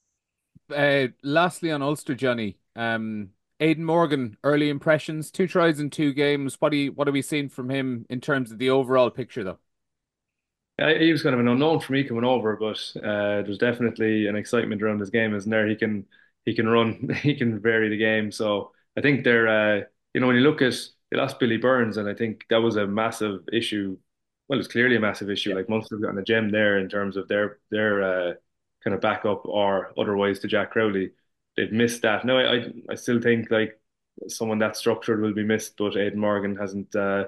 Uh, lastly, on Ulster, Johnny, um, Aidan Morgan, early impressions, two tries in two games. What do you, what have we seen from him in terms of the overall picture, though? Uh, he was kind of an unknown for me coming over, but uh, there's definitely an excitement around his game, isn't there? He can he can run, he can vary the game. So I think they're uh, you know when you look at they lost Billy Burns, and I think that was a massive issue. Well, it's clearly a massive issue. Yeah. Like Munster have gotten a gem there in terms of their their uh, kind of backup or otherwise to Jack Crowley. They've missed that. No, I I, I still think like someone that structured will be missed, but Aidan Morgan hasn't. Uh,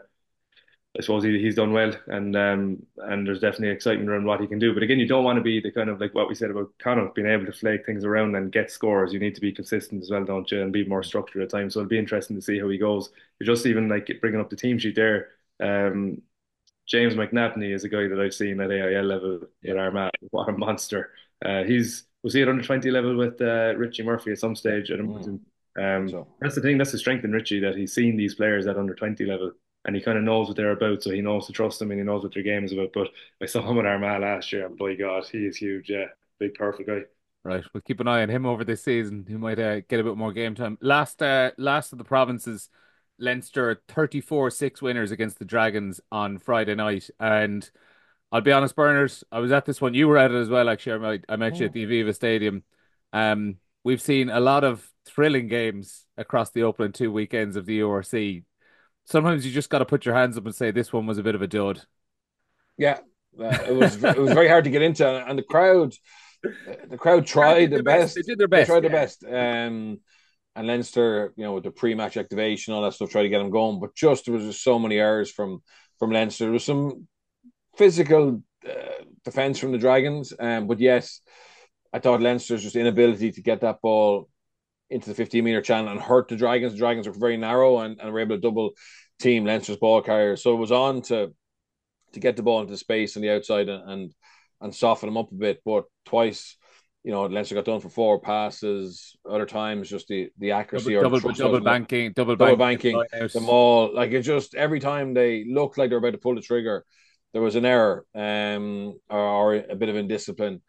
I suppose he, he's done well, and um, and there's definitely excitement around what he can do. But again, you don't want to be the kind of like what we said about Connacht being able to flake things around and get scores. You need to be consistent as well, don't you, and be more structured at times. So it'll be interesting to see how he goes. But just even like bringing up the team sheet there, um, James McNabney is a guy that I've seen at A I L level Yeah, with Armagh. What a monster! Uh, he's was he at under twenty level with uh, Richie Murphy at some yeah. stage? I'd Mm, imagine. I think Um, so. that's the thing. That's the strength in Richie that he's seen these players at under twenty level, and he kind of knows what they're about. So he knows to trust them, and he knows what their game is about. But I saw him at Armagh last year, and by God, he is huge. Yeah, big, powerful guy. Right, we'll keep an eye on him over this season. He might uh, get a bit more game time. Last, uh, last of the provinces, Leinster thirty-four six winners against the Dragons on Friday night. And I'll be honest, Bernard, I was at this one. You were at it as well, actually. I, I met you at Mm. the Aviva Stadium. Um, we've seen a lot of thrilling games across the opening two weekends of the U R C. Sometimes you just got to put your hands up and say this one was a bit of a dud. Yeah, uh, it was it was very hard to get into, and the crowd the crowd They tried did their their best. They best. did their They best. tried their Yeah. best. Um, and Leinster, you know, with the pre-match activation, all that stuff, tried to get them going. But just there was just so many errors from from Leinster. There was some physical uh, defense from the Dragons, um, but yes, I thought Leinster's just inability to get that ball into the fifteen meter channel and hurt the Dragons. The Dragons were very narrow and, and were able to double team Leinster's ball carrier. So it was on to to get the ball into space on the outside and and, and soften them up a bit. But twice, you know, Leinster got done for four passes. Other times, just the the Double, accuracy or the double, trust double wasn't there. banking, double Double banking at the banking, line out. the maul, like it just every time they looked like they were about to pull the trigger, there was an error, um, or, or a bit of indiscipline.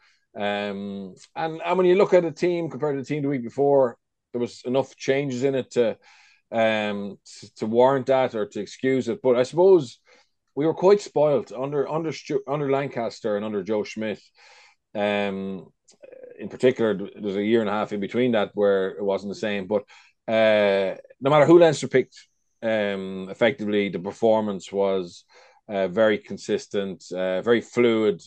Um, and and when you look at a team compared to the team the week before, there was enough changes in it to um to, to warrant that or to excuse it. But I suppose we were quite spoilt under under under Lancaster and under Joe Schmidt. Um, in particular, there's a year and a half in between that where it wasn't the same. But uh, no matter who Leinster picked, um, effectively the performance was uh, very consistent, uh, very fluid,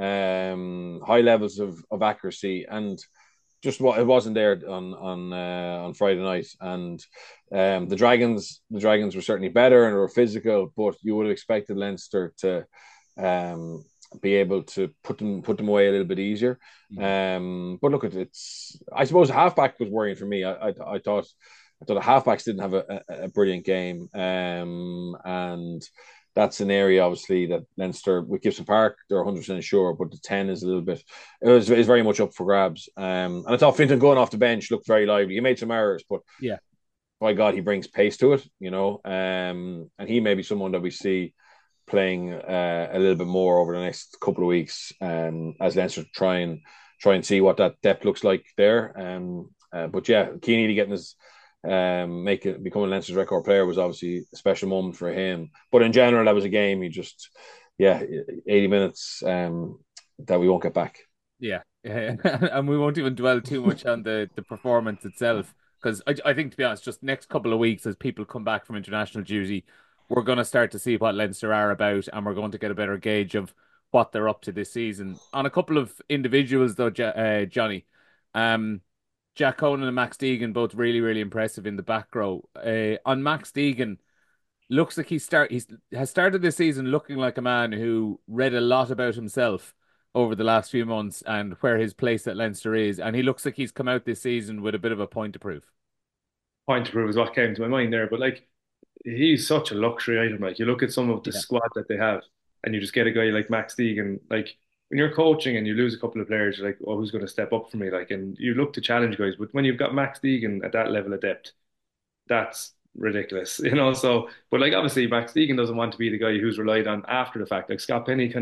um, high levels of, of accuracy, and just what it wasn't there on on uh, on Friday night. And um, the Dragons, the Dragons were certainly better and were physical, but you would have expected Leinster to um, be able to put them put them away a little bit easier. Um, but look, at it's I suppose halfback was worrying for me. I I, I thought. I thought the halfbacks didn't have a, a, a brilliant game, um, and that's an area obviously that Leinster with Gibson Park they're one hundred percent sure, but the ten is a little bit it was is very much up for grabs. Um, and I thought Fintan going off the bench looked very lively. He made some errors, but Yeah. by God, he brings pace to it, you know. Um, and he may be someone that we see playing uh, a little bit more over the next couple of weeks, um, as Leinster try and try and see what that depth looks like there. Um, uh, but yeah, Keeney getting his um, make it becoming Leinster's record player was obviously a special moment for him. But in general, that was a game he just yeah, eighty minutes um, that we won't get back. Yeah, yeah, and we won't even dwell too much on the the performance itself because I I think to be honest, just next couple of weeks as people come back from international duty, we're going to start to see what Leinster are about, and we're going to get a better gauge of what they're up to this season. On a couple of individuals though, Jo- uh, Johnny, um, Jack Conan and Max Deegan both really really impressive in the back row. Uh, on Max Deegan. Looks like he start he's has started this season looking like a man who read a lot about himself over the last few months and where his place at Leinster is, and he looks like he's come out this season with a bit of a point to prove. Point to prove is what came to my mind there. But like, he's such a luxury item. Like, you look at some of the Yeah. squad that they have, and you just get a guy like Max Deegan. Like, when you're coaching and you lose a couple of players, you're like, oh, who's going to step up for me? Like, and you look to challenge guys. But when you've got Max Deegan at that level of depth, that's ridiculous, you know. So, but like obviously Max Deegan doesn't want to be the guy who's relied on after the fact. Like Scott Penny kind of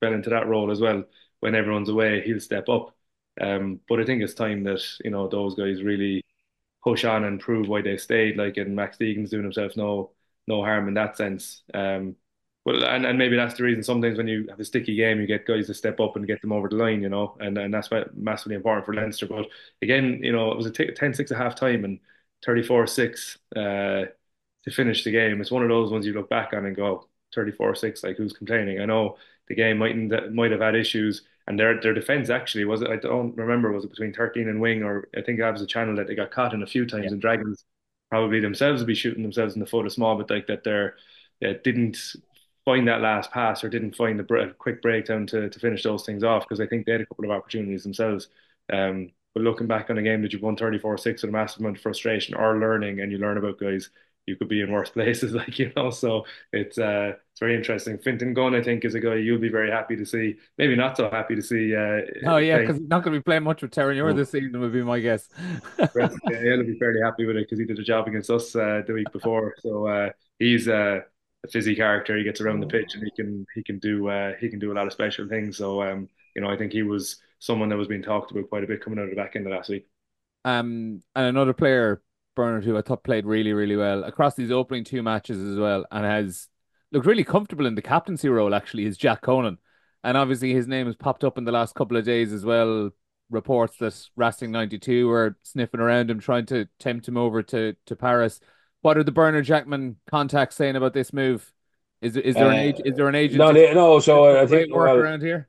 fell into that role as well. When everyone's away, he'll step up. Um, but I think it's time that, you know, those guys really push on and prove why they stayed. Like, and Max Deegan's doing himself no no harm in that sense. Um, well, and, and maybe that's the reason sometimes when you have a sticky game, you get guys to step up and get them over the line, you know, and, and that's why massively important for Leinster. But again, you know, it was a ten six at half time and thirty-four six uh, to finish the game. It's one of those ones you look back on and go, thirty-four six, like who's complaining? I know the game might might have had issues, and their their defense actually was it. I don't remember, was it between thirteen and wing, or I think that was a channel that they got caught in a few times, Yeah. and Dragons probably themselves would be shooting themselves in the foot a small bit, like that they're they didn't find that last pass or didn't find the br quick breakdown to to finish those things off, because I think they had a couple of opportunities themselves. Um, but looking back on a game that you've won thirty-four six with a massive amount of frustration or learning, and you learn about guys, you could be in worse places, like, you know. So it's uh it's very interesting. Fintan Gunn, I think, is a guy you'll be very happy to see. Maybe not so happy to see uh Oh yeah, playing. because he's not going to be playing much with Terranure this season, would be my guess. Rest, yeah, he'll be fairly happy with it because he did a job against us uh, the week before. So uh, he's uh, a fizzy character. He gets around the pitch and he can he can do uh, he can do a lot of special things. So um, you know, I think he was someone that was being talked about quite a bit coming out of the back end of last week. Um, and another player, Bernard, who I thought played really, really well across these opening two matches as well, and has looked really comfortable in the captaincy role, actually, is Jack Conan. And obviously his name has popped up in the last couple of days as well. Reports that Racing ninety-two were sniffing around him, trying to tempt him over to, to Paris. What are the Bernard Jackman contacts saying about this move? Is is there an Uh, age is there an agent no, just they, no. just So for I think, great work well, around here?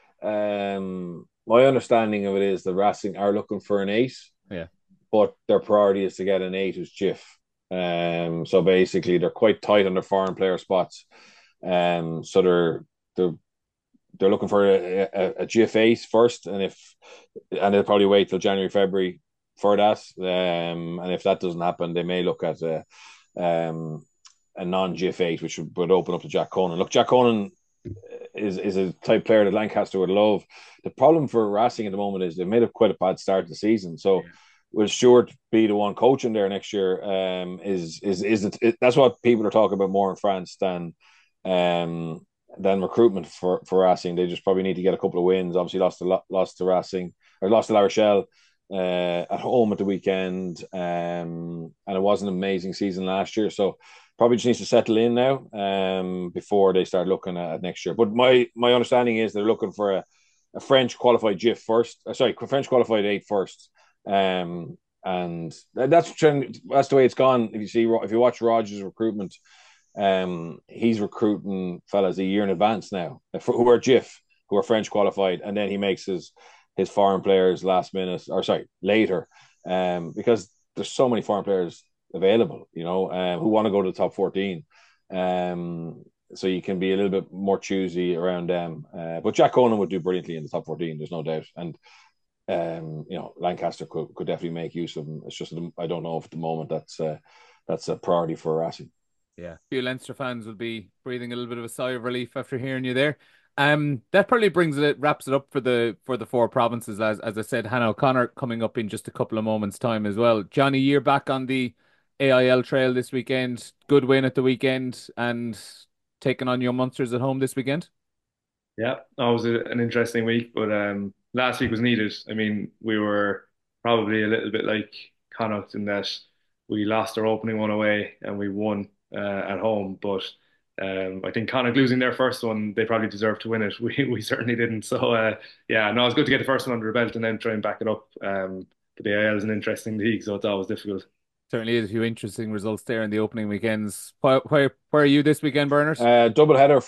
um, my understanding of it is the Racing are looking for an eight, Yeah. but their priority is to get an eight who's Jiff. Um, so basically, they're quite tight on their foreign player spots. Um, so they're they're they're looking for a, a, a G F eight first, and if and they'll probably wait till January, February for that. Um, and if that doesn't happen, they may look at a um a non G F eight, which would, would open up to Jack Conan. Look, Jack Conan is is a type player that Lancaster would love. The problem for Racing at the moment is they've made a quite a bad start to the season. So Yeah. will Stewart be the one coaching there next year? Um, is is is it, it? That's what people are talking about more in France than um than recruitment for for Racing. They just probably need to get a couple of wins. Obviously, lost to lost to Racing or lost to La Rochelle uh, at home at the weekend, um, and it was an amazing season last year. So probably just needs to settle in now um, before they start looking at next year. But my my understanding is they're looking for a, a French qualified G I F first. Uh, sorry, French qualified eight first. Um, and that's that's the way it's gone. If you see, if you watch Rogers' recruitment, um, he's recruiting fellas a year in advance now who are G I F, who are French qualified, and then he makes his his foreign players last minute, or sorry, later, um, because there's so many foreign players available, you know, um, who want to go to the top fourteen. Um, so you can be a little bit more choosy around them. Uh, but Jack Conan would do brilliantly in the top fourteen, there's no doubt. And um, you know, Lancaster could, could definitely make use of him. It's just I don't know if at the moment that's uh, that's a priority for Racing. Yeah, a few Leinster fans will be breathing a little bit of a sigh of relief after hearing you there. Um, that probably brings it, wraps it up for the for the four provinces. As as I said, Hannah O'Connor coming up in just a couple of moments' time as well. Johnny, you're back on the A I L trail this weekend. Good win at the weekend, and taking on your Munsters at home this weekend. Yeah, that was a, an interesting week, but um, last week was needed. I mean, we were probably a little bit like Connacht in that we lost our opening one away and we won uh, at home. But um, I think Connacht losing their first one, they probably deserved to win it. We we certainly didn't. So uh, yeah, no, it's good to get the first one under the belt and then try and back it up. Um, but the A I L is an interesting league, so it's always difficult. Certainly is a few interesting results there in the opening weekends. Where where, where are you this weekend, Bernard? Uh, double header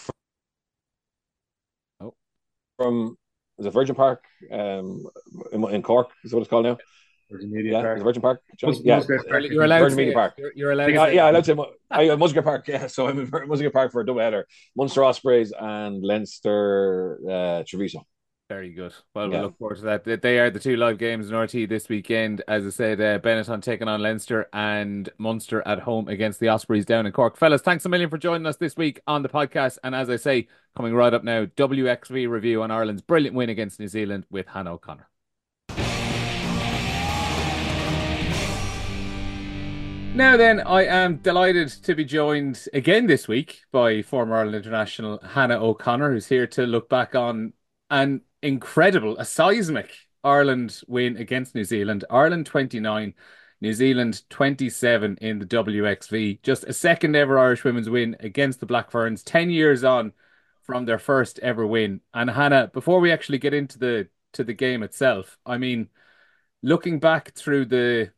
Oh, from is it Virgin Park um, in, in Cork is what it's called now. Virgin Media Yeah, Park. is it Virgin Park? Johnny? Mus- Yeah, Musgrave you're, Park, I you're think. allowed to Virgin say Media it. Park. You're, you're allowed to Yeah, say yeah, I it. let's say I Musgrave Park. Yeah, so I'm in Musgrave Park for a double header: Munster Ospreys and Leinster uh, Treviso. Very good. Well, we'll Yeah. look forward to that. They they are the two live games in R T this weekend. As I said, uh, Benetton taking on Leinster and Munster at home against the Ospreys down in Cork. Fellas, thanks a million for joining us this week on the podcast. And as I say, coming right up now, W X V review on Ireland's brilliant win against New Zealand with Hannah O'Connor. Now then, I am delighted to be joined again this week by former Ireland international Hannah O'Connor, who's here to look back on an incredible, a seismic Ireland win against New Zealand. Ireland twenty-nine, New Zealand twenty-seven in the W X V. Just a second ever Irish women's win against the Black Ferns, ten years on from their first ever win. And Hannah, before we actually get into the to the game itself, I mean, looking back through the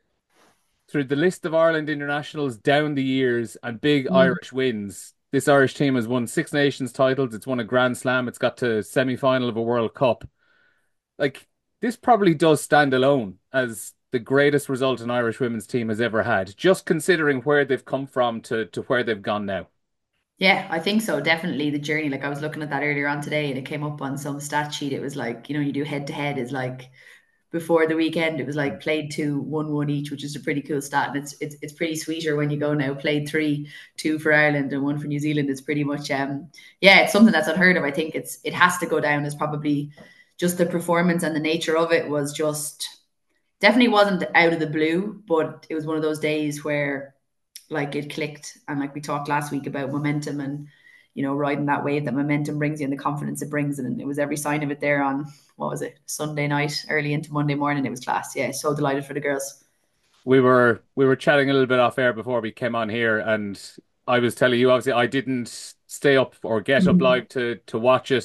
through the list of Ireland internationals down the years and big Mm. Irish wins, this Irish team has won Six Nations titles. It's won a Grand Slam. It's got to semi-final of a World Cup. Like, this probably does stand alone as the greatest result an Irish women's team has ever had, just considering where they've come from to to where they've gone now. Yeah, I think so. Definitely the journey. Like I was looking at that earlier on today and it came up on some stat sheet. It was like, you know, you do head to head is like before the weekend, it was like played two, one, one each, which is a pretty cool stat. And it's it's it's pretty sweeter when you go now, played three, two for Ireland and one for New Zealand. It's pretty much um yeah, it's something that's unheard of. I think it's it has to go down as probably just the performance and the nature of it was just definitely wasn't out of the blue, but it was one of those days where like it clicked and like we talked last week about momentum and you know riding that wave that momentum brings you and the confidence it brings and it was every sign of it there on what was it Sunday night early into Monday morning. It was class. Yeah, so delighted for the girls. We were we were chatting a little bit off air before we came on here, and I was telling you obviously I didn't stay up or get up Mhm. live to to watch it.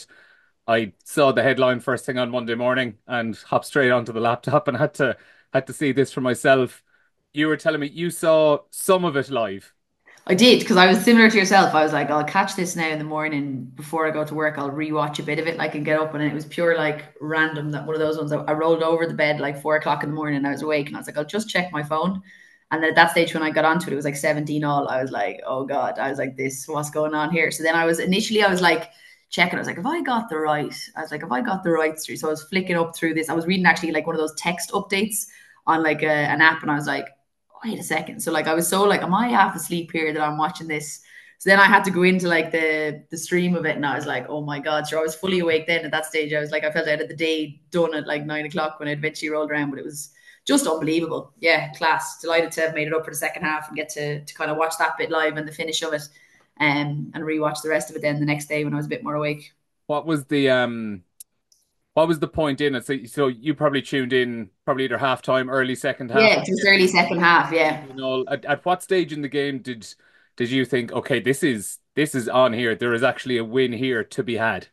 I saw the headline first thing on Monday morning and hopped straight onto the laptop and had to had to see this for myself. You were telling me you saw some of it live. I did because I was similar to yourself. I was like, I'll catch this now in the morning before I go to work. I'll rewatch a bit of it, like and get up. And it was pure like random. That one of those ones. I, I rolled over the bed like four o'clock in the morning. And I was awake, and I was like, I'll just check my phone. And then at that stage, when I got onto it, it was like seventeen all. I was like, oh god. I was like, this, what's going on here? So then I was initially, I was like checking. I was like, have I got the right? I was like, have I got the right street? So I was flicking up through this. I was reading actually like one of those text updates on like a, an app, and I was like, wait a second. So like I was so like, am I half asleep here that I'm watching this? So then I had to go into like the the stream of it, and I was like, oh my god. So I was fully awake then at that stage. I was like, I felt I had the day done at like nine o'clock when I eventually rolled around, but it was just unbelievable. Yeah, class. Delighted to have made it up for the second half and get to to kind of watch that bit live and the finish of it, um, and rewatch the rest of it then the next day when I was a bit more awake. What was the um what was the point in it? So, so you probably tuned in probably either halftime, early second half. Yeah, just early second half. Yeah. You know, at, at what stage in the game did did you think, okay, this is this is on here. There is actually a win here to be had.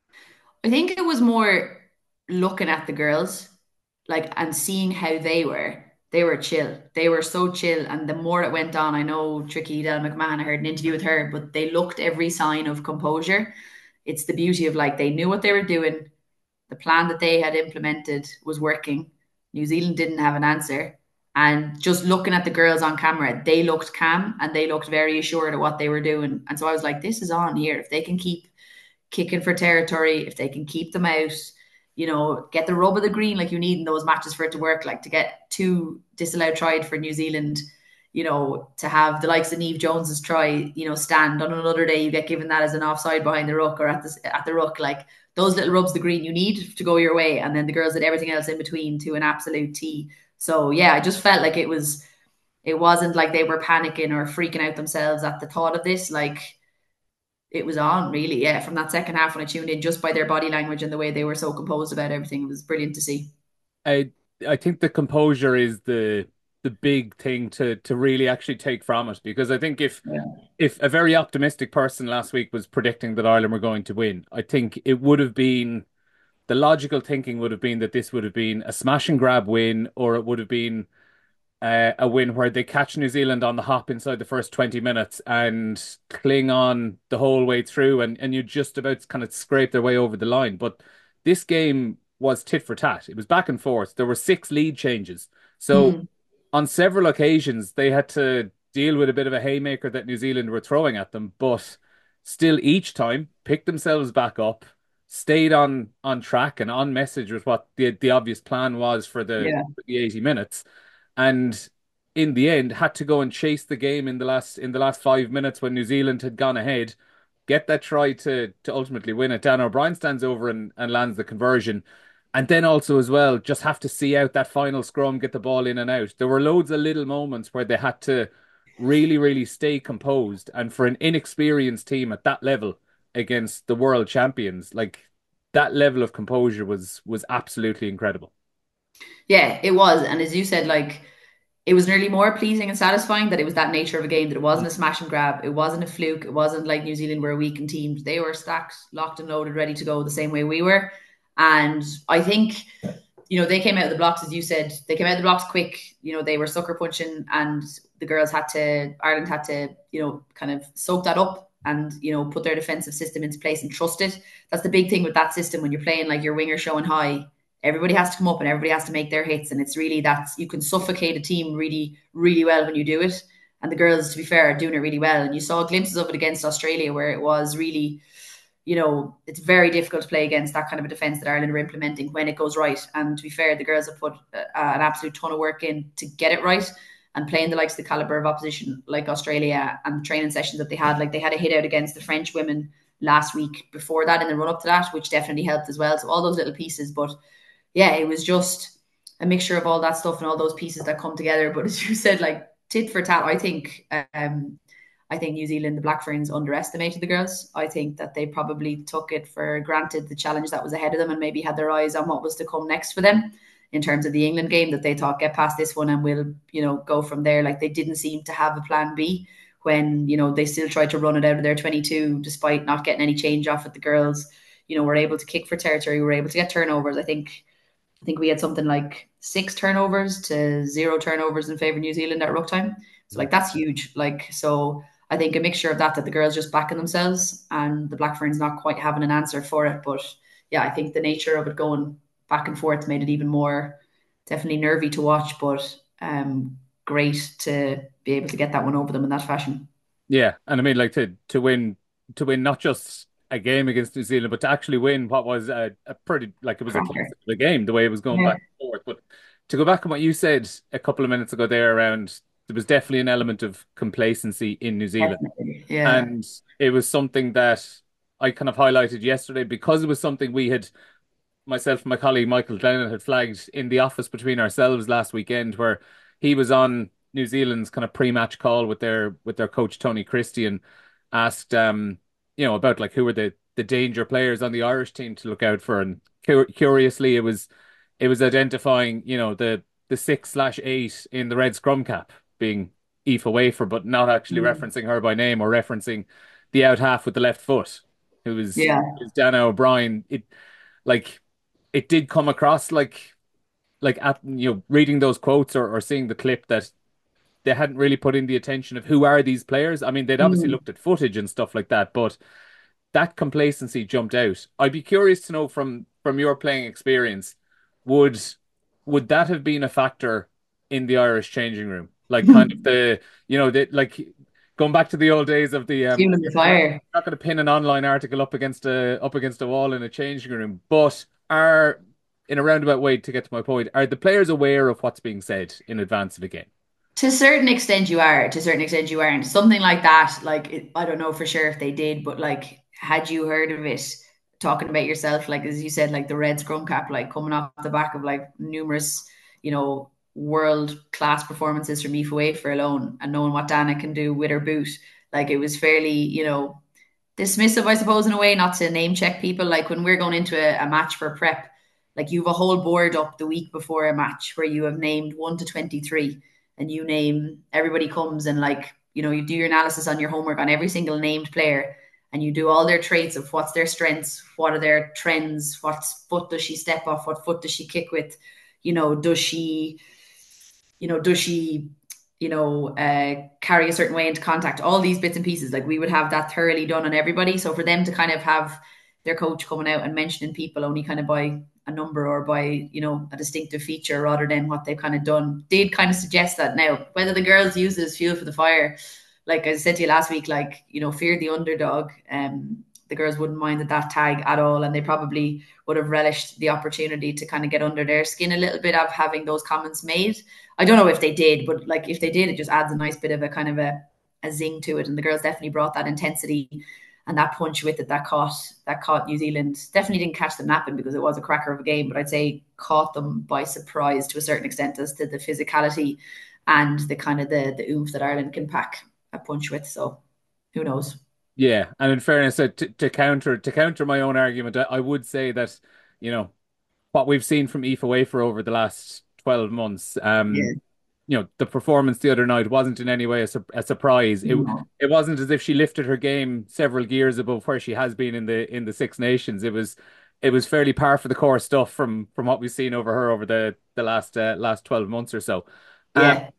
I think it was more looking at the girls, like and seeing how they were. They were chill. They were so chill. And the more it went on, I know Tricky Del McMahon, I heard an interview with her, but they looked every sign of composure. It's the beauty of like they knew what they were doing. The plan that they had implemented was working. New Zealand didn't have an answer. And just looking at the girls on camera, they looked calm and they looked very assured of what they were doing. And so I was like, this is on here. If they can keep kicking for territory, if they can keep them out, you know, get the rub of the green like you need in those matches for it to work, like to get two disallowed tried for New Zealand, you know, to have the likes of Neve Jones's try, you know, stand on another day, you get given that as an offside behind the ruck or at the at the ruck, like those little rubs of the green you need to go your way, and then the girls did everything else in between to an absolute T. So yeah, I just felt like it was it wasn't like they were panicking or freaking out themselves at the thought of this. Like it was on really, yeah. From that second half when I tuned in, just by their body language and the way they were so composed about everything, it was brilliant to see. I I think the composure is the the big thing to to really actually take from it, because I think if Yeah. if a very optimistic person last week was predicting that Ireland were going to win, I think it would have been the logical thinking would have been that this would have been a smash and grab win, or it would have been uh, a win where they catch New Zealand on the hop inside the first twenty minutes and cling on the whole way through, and, and you just about kind of scrape their way over the line. But this game was tit for tat. It was back and forth. There were six lead changes. So Mm. on several occasions, they had to deal with a bit of a haymaker that New Zealand were throwing at them, but still each time picked themselves back up, stayed on on track and on message with what the the obvious plan was for the, Yeah. for the eighty minutes, and in the end had to go and chase the game in the last in the last five minutes when New Zealand had gone ahead, get that try to to ultimately win it. Dan O'Brien stands over and, and lands the conversion. And then also as well, just have to see out that final scrum, get the ball in and out. There were loads of little moments where they had to really, really stay composed. And for an inexperienced team at that level against the world champions, like that level of composure was was absolutely incredible. Yeah, it was. And as you said, like it was nearly more pleasing and satisfying that it was that nature of a game, that it wasn't a smash and grab, it wasn't a fluke, it wasn't like New Zealand were a weakened team. They were stacked, locked and loaded, ready to go the same way we were. And I think, you know, they came out of the blocks, as you said, they came out of the blocks quick. You know, they were sucker punching, and the girls had to, Ireland had to, you know, kind of soak that up and, you know, put their defensive system into place and trust it. That's the big thing with that system when you're playing like your winger showing high. Everybody has to come up and everybody has to make their hits. And it's really that you can suffocate a team really, really well when you do it. And the girls, to be fair, are doing it really well. And you saw glimpses of it against Australia where it was really, you know, it's very difficult to play against that kind of a defence that Ireland are implementing when it goes right. And to be fair, the girls have put uh, an absolute ton of work in to get it right, and playing the likes of the calibre of opposition like Australia and the training sessions that they had. Like they had a hit out against the French women last week before that in the run up to that, which definitely helped as well. So all those little pieces. But yeah, it was just a mixture of all that stuff and all those pieces that come together. But as you said, like tit for tat, I think um, I think New Zealand, the Black Ferns, underestimated the girls. I think that they probably took it for granted, the challenge that was ahead of them, and maybe had their eyes on what was to come next for them in terms of the England game, that they thought, get past this one and we'll, you know, go from there. Like they didn't seem to have a plan B when, you know, they still tried to run it out of their twenty-two despite not getting any change off at the girls. You know, were able to kick for territory, were able to get turnovers. I think I think we had something like six turnovers to zero turnovers in favour of New Zealand at ruck time. So like that's huge. Like so I think a mixture of that, that the girls just backing themselves and the Black Ferns not quite having an answer for it. But yeah, I think the nature of it going back and forth made it even more definitely nervy to watch, but um great to be able to get that one over them in that fashion. Yeah, and I mean, like to to win to win not just a game against New Zealand, but to actually win what was a, a pretty like it was a close Cracker. the game the way it was going Yeah, back and forth. But to go back on what you said a couple of minutes ago there around there was definitely an element of complacency in New Zealand. definitely. Yeah. And it was something that I kind of highlighted yesterday because it was something we had, myself and my colleague Michael Glennon had flagged in the office between ourselves last weekend, where he was on New Zealand's kind of pre-match call with their with their coach Tony Christie and asked um you know about like who were the the danger players on the Irish team to look out for, and cur curiously it was it was identifying you know the the six slash eight in the red scrum cap being Aoife Wafer, but not actually Mm. referencing her by name or referencing the out half with the left foot, who was, Yeah. was Dana O'Brien. It like it did come across like like at you know reading those quotes or, or seeing the clip that they hadn't really put in the attention of who are these players. I mean, they'd obviously Mm. looked at footage and stuff like that, but that complacency jumped out. I'd be curious to know from from your playing experience, would would that have been a factor in the Irish changing room? Like kind of the, you know, the like going back to the old days of the um Fueling the I'm not, fire. not going to pin an online article up against a up against a wall in a changing room, but are in a roundabout way to get to my point, are the players aware of what's being said in advance of a game? To a certain extent, you are. To a certain extent, you aren't. Something like that, like it, I don't know for sure if they did, but like, had you heard of it? Talking about yourself, like as you said, like the red scrum cap, like coming off the back of like numerous, you know, world class performances from Aoife Wafer alone, and knowing what Dana can do with her boot, like it was fairly, you know, dismissive, I suppose, in a way, not to name check people. Like when we're going into a, a match for prep, like you have a whole board up the week before a match where you have named one to twenty-three, and you name, everybody comes and like, you know, you do your analysis on your homework on every single named player, and you do all their traits of what's their strengths, what are their trends, what foot does she step off, what foot does she kick with, you know, does she, you know, does she, you know, uh, carry a certain way into contact, all these bits and pieces. Like we would have that thoroughly done on everybody. So for them to kind of have their coach coming out and mentioning people only kind of by a number or by, you know, a distinctive feature rather than what they've kind of done did kind of suggest that. Now, whether the girls use it as fuel for the fire, like I said to you last week, like, you know, fear the underdog. Um, the girls wouldn't mind that, that tag at all. And they probably would have relished the opportunity to kind of get under their skin a little bit of having those comments made. I don't know if they did, but like if they did, it just adds a nice bit of a kind of a, a zing to it. And the girls definitely brought that intensity And that punch with it that caught that caught New Zealand, definitely didn't catch them napping because it was a cracker of a game, but I'd say caught them by surprise to a certain extent as to the physicality and the kind of the the oomph that Ireland can pack a punch with. So who knows? Yeah, and in fairness, uh, to, to counter to counter my own argument, I, I would say that, you know, what we've seen from Aoife Wafer over the last twelve months, um, Yeah. you know, the performance the other night wasn't in any way a, sur a surprise. It No. it wasn't as if she lifted her game several gears above where she has been in the in the Six Nations. It was it was fairly par for the course stuff from from what we've seen over her over the the last uh, last twelve months or so. Um, Yeah.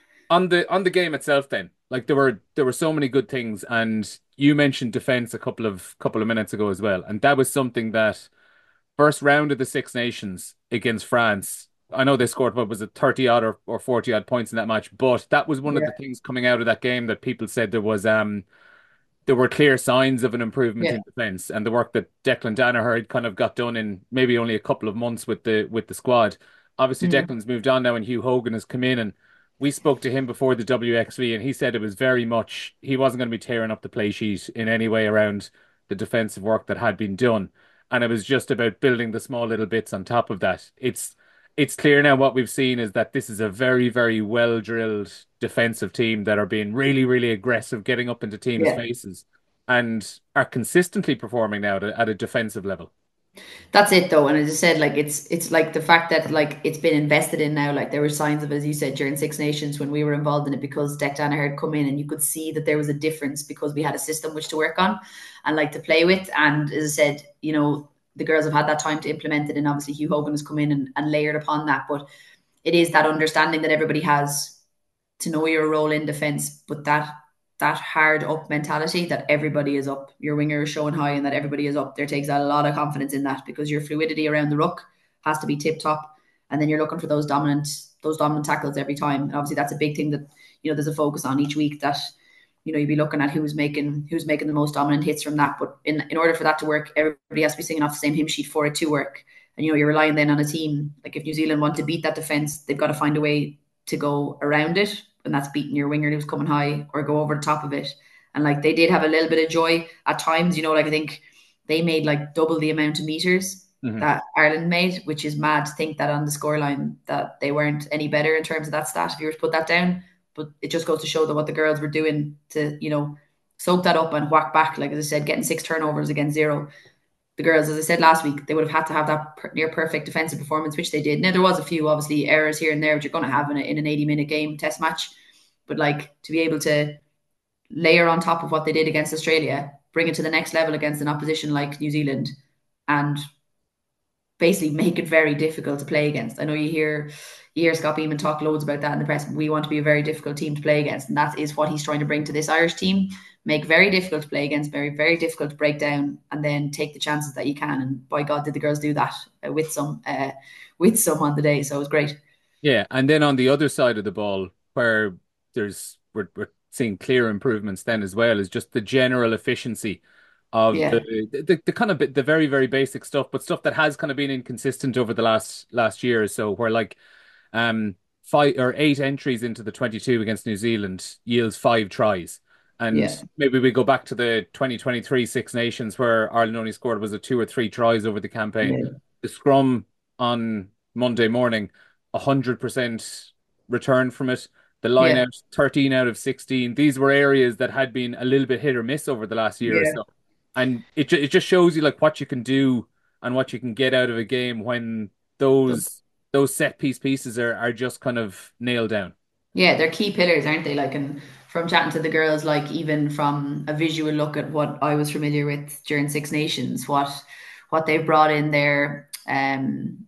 on the on the game itself, then, like there were there were so many good things, and you mentioned defense a couple of couple of minutes ago as well, and that was something that first round of the Six Nations against France. I know they scored, what was it, thirty odd or, or forty odd points in that match, but that was one of the Yeah. things coming out of that game that people said there was um there were clear signs of an improvement Yeah. in defense, and the work that Declan Danaher had kind of got done in maybe only a couple of months with the with the squad. Obviously, Mm. Declan's moved on now, and Hugh Hogan has come in, and we spoke to him before the W X V, and he said it was very much he wasn't going to be tearing up the play sheet in any way around the defensive work that had been done, and it was just about building the small little bits on top of that. It's it's clear now what we've seen is that this is a very, very well drilled defensive team that are being really, really aggressive, getting up into teams' Yeah. faces, and are consistently performing now at a, at a defensive level. That's it though. And as I said, like it's it's like the fact that like it's been invested in now, like there were signs of, as you said, during Six Nations when we were involved in it because Dec Danaher had come in and you could see that there was a difference because we had a system which to work on and like to play with. And as I said, you know, the girls have had that time to implement it, and obviously Hugh Hogan has come in and, and layered upon that. But it is that understanding that everybody has to know your role in defense, but that that hard up mentality that everybody is up, your winger is showing high and that everybody is up, there takes a lot of confidence in that because your fluidity around the ruck has to be tip top, and then you're looking for those dominant those dominant tackles every time. And obviously that's a big thing that you know there's a focus on each week, that you know you'd be looking at who's making who's making the most dominant hits from that. But in in order for that to work, everybody has to be singing off the same hymn sheet for it to work. And you know you're relying then on a team like if New Zealand want to beat that defense, they've got to find a way to go around it, and that's beating your winger who's coming high or go over the top of it. And like they did have a little bit of joy at times, you know, like I think they made like double the amount of meters Mhm. that Ireland made, which is mad to think that on the scoreline that they weren't any better in terms of that stat if you were to put that down. But it just goes to show that what the girls were doing to, you know, soak that up and whack back. Like as I said, getting six turnovers against zero. The girls, as I said last week, they would have had to have that per- near perfect defensive performance, which they did. Now there was a few obviously errors here and there, which you're going to have in, a, in an eighty minute game test match, but like to be able to layer on top of what they did against Australia, bring it to the next level against an opposition like New Zealand, and basically make it very difficult to play against. I know you hear you hear Scott Beeman talk loads about that in the press. We want to be a very difficult team to play against, and that is what he's trying to bring to this Irish team. Make very difficult to play against, very very difficult to break down, and then take the chances that you can. And by God, did the girls do that uh, with some uh, with some on the day? So it was great. Yeah, and then on the other side of the ball, where there's we're we're seeing clear improvements then as well, is just the general efficiency of the Yeah, the, the kind of bit the very very basic stuff, but stuff that has kind of been inconsistent over the last last year or so, where like um five or eight entries into the twenty-two against New Zealand yields five tries. And yeah, maybe we go back to the twenty twenty-three Six Nations where Ireland only scored was it two or three tries over the campaign. yeah, The scrum on Monday morning, one hundred percent return from it. The line yeah, out, thirteen out of sixteen. These were areas that had been a little bit hit or miss over the last year or yeah. so. And it, ju- it just shows you like what you can do and what you can get out of a game when those those set piece pieces are, are just kind of nailed down. Yeah, they're key pillars, aren't they? Like, and from chatting to the girls, like even from a visual look at what I was familiar with during Six Nations, what what they've brought in there, um,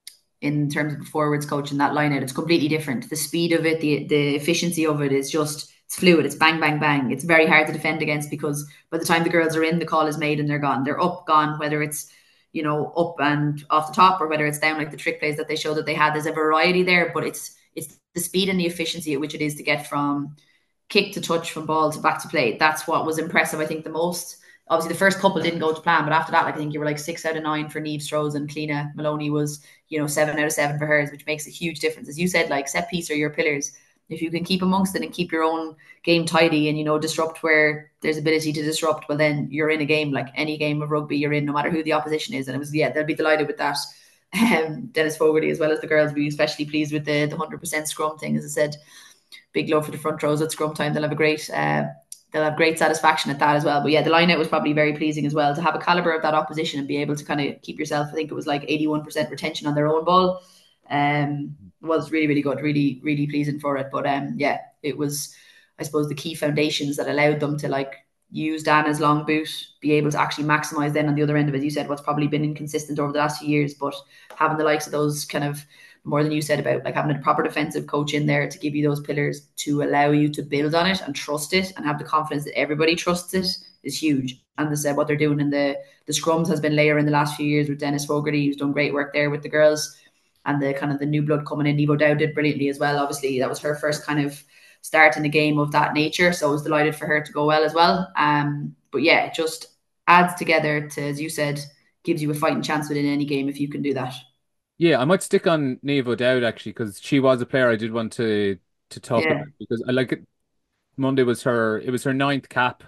in terms of the forwards coach and that line out, it's completely different. The speed of it, the the efficiency of it is just it's fluid. It's bang, bang, bang. It's very hard to defend against because by the time the girls are in, the call is made and they're gone. They're up, gone. Whether it's you know up and off the top or whether it's down like the trick plays that they showed that they had. There's a variety there, but it's it's the speed and the efficiency at which it is to get from kick to touch, from ball to back to play. That's what was impressive, I think, the most. Obviously, the first couple didn't go to plan, but after that, like, I think you were like six out of nine for Neve Strose, and Kleena Maloney was, you know, seven out of seven for hers, which makes a huge difference. As you said, like set piece are your pillars. If you can keep amongst it and keep your own game tidy and, you know, disrupt where there's ability to disrupt, well, then you're in a game, like any game of rugby you're in, no matter who the opposition is. And it was, yeah, they'll be delighted with that. Um, Dennis Fogarty, as well as the girls, will be especially pleased with the, the one hundred percent scrum thing. As I said, big love for the front rows at scrum time. They'll have a great, uh, they'll have great satisfaction at that as well. But yeah, the line out was probably very pleasing as well, to have a caliber of that opposition and be able to kind of keep yourself. I think it was like eighty-one percent retention on their own ball. Um, was really, really good, really, really pleasing for it. But um, yeah, it was, I suppose, the key foundations that allowed them to like use Dana's long boot, be able to actually maximise then on the other end of it. You said what's probably been inconsistent over the last few years, but having the likes of those kind of, more than you said about like having a proper defensive coach in there to give you those pillars to allow you to build on it and trust it and have the confidence that everybody trusts it is huge. And they said what they're doing in the the scrums has been layer in the last few years with Dennis Fogarty, who's done great work there with the girls, and the kind of the new blood coming in. Niamh O'Dowd did brilliantly as well. Obviously, that was her first kind of start in a game of that nature, so I was delighted for her to go well as well. Um, but yeah, it just adds together to, as you said, gives you a fighting chance within any game if you can do that. Yeah, I might stick on Niamh O'Dowd actually, because she was a player I did want to to talk Yeah. about, because I like it. Monday was her it was her ninth cap.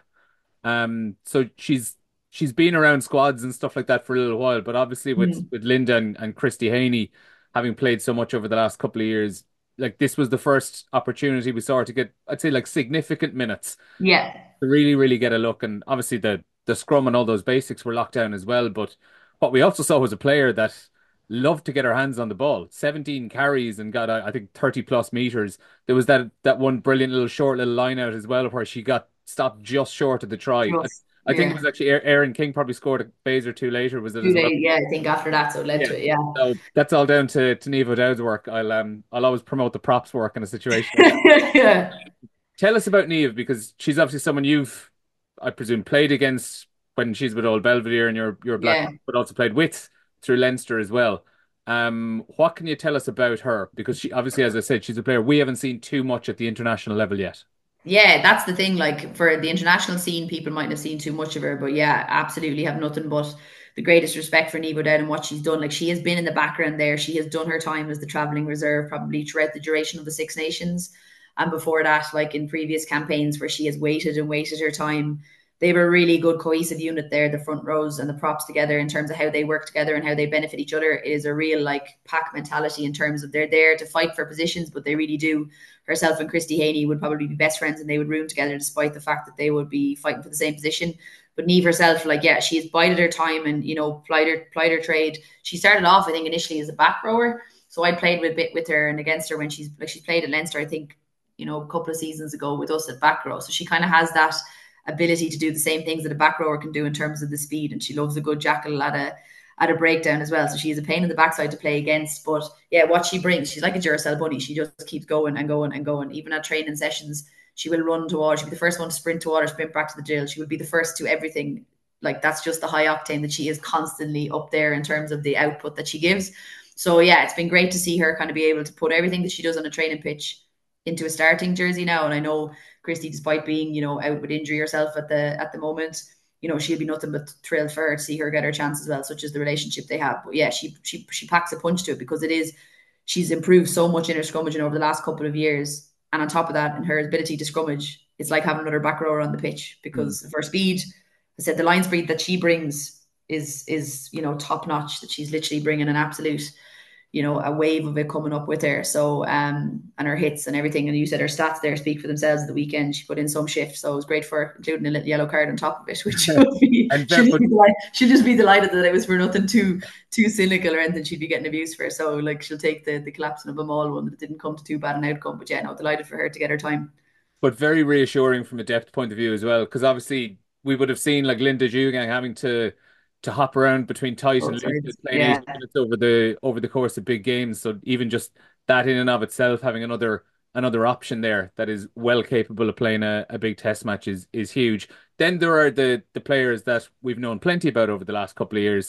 Um, so she's she's been around squads and stuff like that for a little while, but obviously with Mm. with Linda and, and Christy Haney having played so much over the last couple of years, like this was the first opportunity we saw her to get, I'd say, like significant minutes Yeah. to really, really get a look. And obviously the the scrum and all those basics were locked down as well. But what we also saw was a player that loved to get her hands on the ball. seventeen carries and got, I think, thirty plus meters. There was that that one brilliant little short little line out as well where she got stopped just short of the try. I, Just, I think it yeah. was actually Aaron King probably scored a phase or two later, was it Two as well? days, yeah, I think after that, so it led Yeah. to it, yeah. So that's all down to to Niamh O'Dowd's work. I'll um I'll always promote the props work in a situation like that. Yeah. Tell us about Niamh, because she's obviously someone you've, I presume, played against when she's with Old Belvedere and you're you're Black, Yeah. but also played with through Leinster as well. Um, what can you tell us about her? Because she obviously, as I said, she's a player we haven't seen too much at the international level yet. Yeah, that's the thing. Like for the international scene, people mightn't have seen too much of her, but yeah, absolutely have nothing but the greatest respect for Niamh O'Dowd and what she's done. Like she has been in the background there. She has done her time as the travelling reserve probably throughout the duration of the Six Nations. And before that, like in previous campaigns where she has waited and waited her time, they have a really good cohesive unit there, the front rows and the props together in terms of how they work together and how they benefit each other. It is a real like pack mentality in terms of they're there to fight for positions, but they really do. Herself and Christy Haney would probably be best friends and they would room together despite the fact that they would be fighting for the same position. But Niamh herself, like, yeah, she has bided her time and, you know, plied her, plied her trade. She started off, I think, initially as a back rower. So I played with bit with her and against her when she's like she's played at Leinster, I think, you know, a couple of seasons ago with us at back row. So she kind of has that ability to do the same things that a back rower can do in terms of the speed. And she loves a good jackal at a at a breakdown as well. So she is a pain in the backside to play against. But yeah, what she brings, she's like a Duracell bunny. She just keeps going and going and going. Even at training sessions, she will run to water. She'll be the first one to sprint to water, sprint back to the drill. She will be the first to everything. Like that's just the high octane that she is constantly up there in terms of the output that she gives. So yeah, it's been great to see her kind of be able to put everything that she does on a training pitch into a starting jersey now. And I know Christy, despite being, you know, out with injury herself at the at the moment, you know, she'll be nothing but thrilled for her to see her get her chance as well, such as the relationship they have. But yeah, she she she packs a punch to it because it is, she's improved so much in her scrummaging over the last couple of years. And on top of that, and her ability to scrummage, it's like having another back rower on the pitch because mm. of her speed. I said the line speed that she brings is is, you know, top notch, that she's literally bringing an absolute, you know, a wave of it coming up with her. So, um, and her hits and everything. And you said her stats there speak for themselves at the weekend. She put in some shift. So it was great for her, including a little yellow card on top of it, which would be, And she'll, that just would, be delighted, she'll just be delighted that it was for nothing too, too cynical or anything she'd be getting abused for. So like she'll take the, the collapsing of them all one that didn't come to too bad an outcome. But yeah, no, delighted for her to get her time. but very reassuring from a depth point of view as well, because obviously we would have seen like Linda Jugang having to to hop around between tight and Both loose, sides. playing Yeah. eighty minutes over the over the course of big games. So even just that in and of itself, having another another option there that is well capable of playing a, a big test match is is huge. Then there are the the players that we've known plenty about over the last couple of years.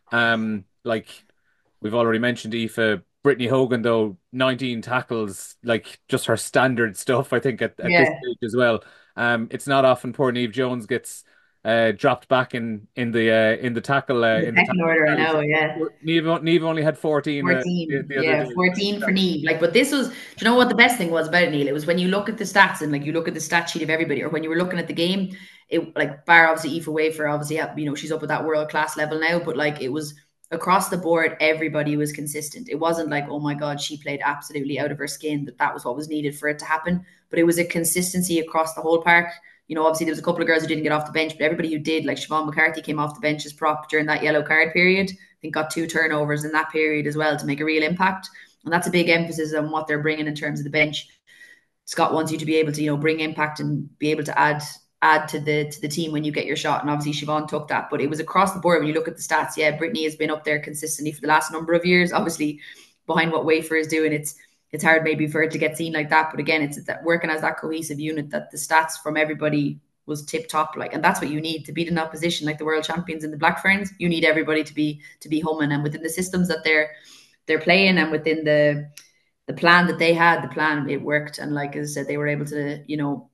Um, like we've already mentioned Aoife, Brittany Hogan, though, nineteen tackles, like just her standard stuff, I think, at, at this Yeah. stage as well. Um, it's not often poor Niamh Jones gets uh, dropped back in in the uh, in the tackle uh, The in the pecking tackle order, I tally. know, yeah. Neve Neve only had fourteen uh, the, fourteen, the other yeah, day. fourteen for Neve. Like, but this was, do you know what the best thing was about it, Neil? It was when you look at the stats and like you look at the stat sheet of everybody, or when you were looking at the game, it like bar obviously Aoife Wafer, obviously, you know, she's up at that world class level now, but like it was across the board, everybody was consistent. It wasn't like, oh my God, she played absolutely out of her skin, that that was what was needed for it to happen. But it was a consistency across the whole park. You know, obviously there was a couple of girls who didn't get off the bench, but everybody who did, like Siobhan McCarthy came off the bench as prop during that yellow card period. I think got two turnovers in that period as well to make a real impact. And that's a big emphasis on what they're bringing in terms of the bench. Scott wants you to be able to, you know, bring impact and be able to add add to the to the team when you get your shot. And obviously Siobhan took that, but it was across the board when you look at the stats. Yeah, Brittany has been up there consistently for the last number of years. Obviously, behind what Wafer is doing, it's it's hard maybe for it to get seen like that. But again, it's that working as that cohesive unit, that the stats from everybody was tip top, like, and that's what you need to beat an opposition like the world champions in the Black Ferns. You need everybody to be to be humming, and within the systems that they're they're playing, and within the the plan that they had, the plan, it worked. And like I said, they were able to, you know,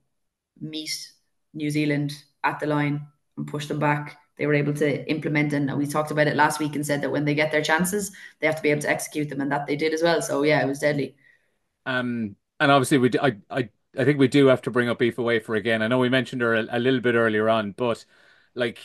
meet New Zealand at the line and push them back. They were able to implement, and we talked about it last week and said that when they get their chances, they have to be able to execute them, and that they did as well. So yeah, it was deadly. Um, and obviously we do, I I I think we do have to bring up Aoife Wafer again. I know we mentioned her a, a little bit earlier on, but like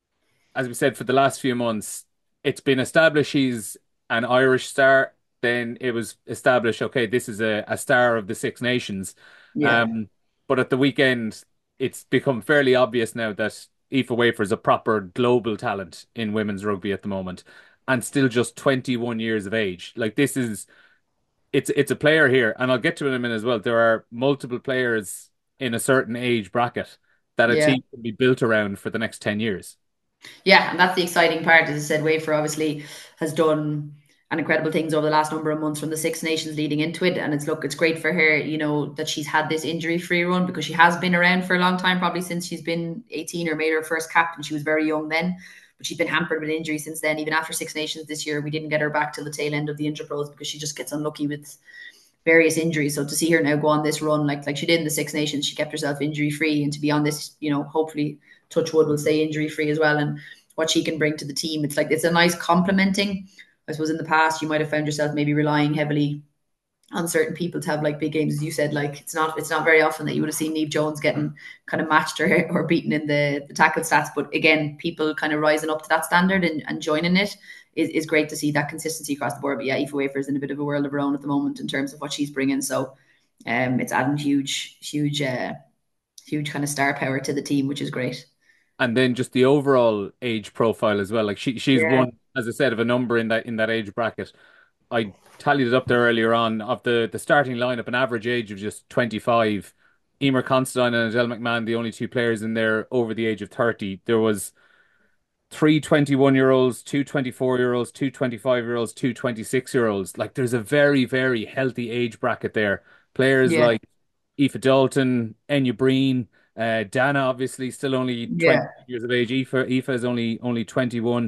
as we said, for the last few months, it's been established she's an Irish star. Then it was established, okay, this is a, a star of the Six Nations. Yeah. Um, but at the weekend, it's become fairly obvious now that Aoife Wafer is a proper global talent in women's rugby at the moment, and still just twenty-one years of age. Like this is, it's it's a player here, and I'll get to it in a minute as well. There are multiple players in a certain age bracket that a Yeah. team can be built around for the next ten years. Yeah, and that's the exciting part. As I said, Wafer obviously has done an incredible things over the last number of months from the Six Nations leading into it. And it's look, it's great for her, you know, that she's had this injury-free run, because she has been around for a long time, probably since she's been eighteen or made her first cap, and she was very young then. But she's been hampered with injury since then. Even after Six Nations this year, we didn't get her back till the tail end of the Interpros because she just gets unlucky with various injuries. So to see her now go on this run like like she did in the Six Nations, she kept herself injury free, and to be on this, you know, hopefully Touchwood will stay injury free as well. And what she can bring to the team, it's like it's a nice complementing. I suppose in the past you might have found yourself maybe relying heavily on certain people to have like big games, as you said. Like it's not it's not very often that you would have seen Neve Jones getting kind of matched or, or beaten in the, the tackle stats. But again, people kind of rising up to that standard and, and joining it is, is great to see that consistency across the board. But yeah, Aoife Wafer is in a bit of a world of her own at the moment in terms of what she's bringing. So um, it's adding huge, huge, uh, huge kind of star power to the team, which is great. And then just the overall age profile as well. Like she she's Yeah, one, as I said, of a number in that in that age bracket. I tallied it up there earlier on of the the starting lineup, an average age of just twenty-five. Emer Considine and Adele McMahon, the only two players in there over the age of thirty. There was three twenty-one year olds, two twenty-four year olds, two twenty-five year olds, two twenty-six year olds. Like there's a very, very healthy age bracket there. Players yeah, like Aoife Dalton, Enya Breen, uh, Dana, obviously still only twenty yeah, years of age. Aoife, Aoife is only only twenty-one.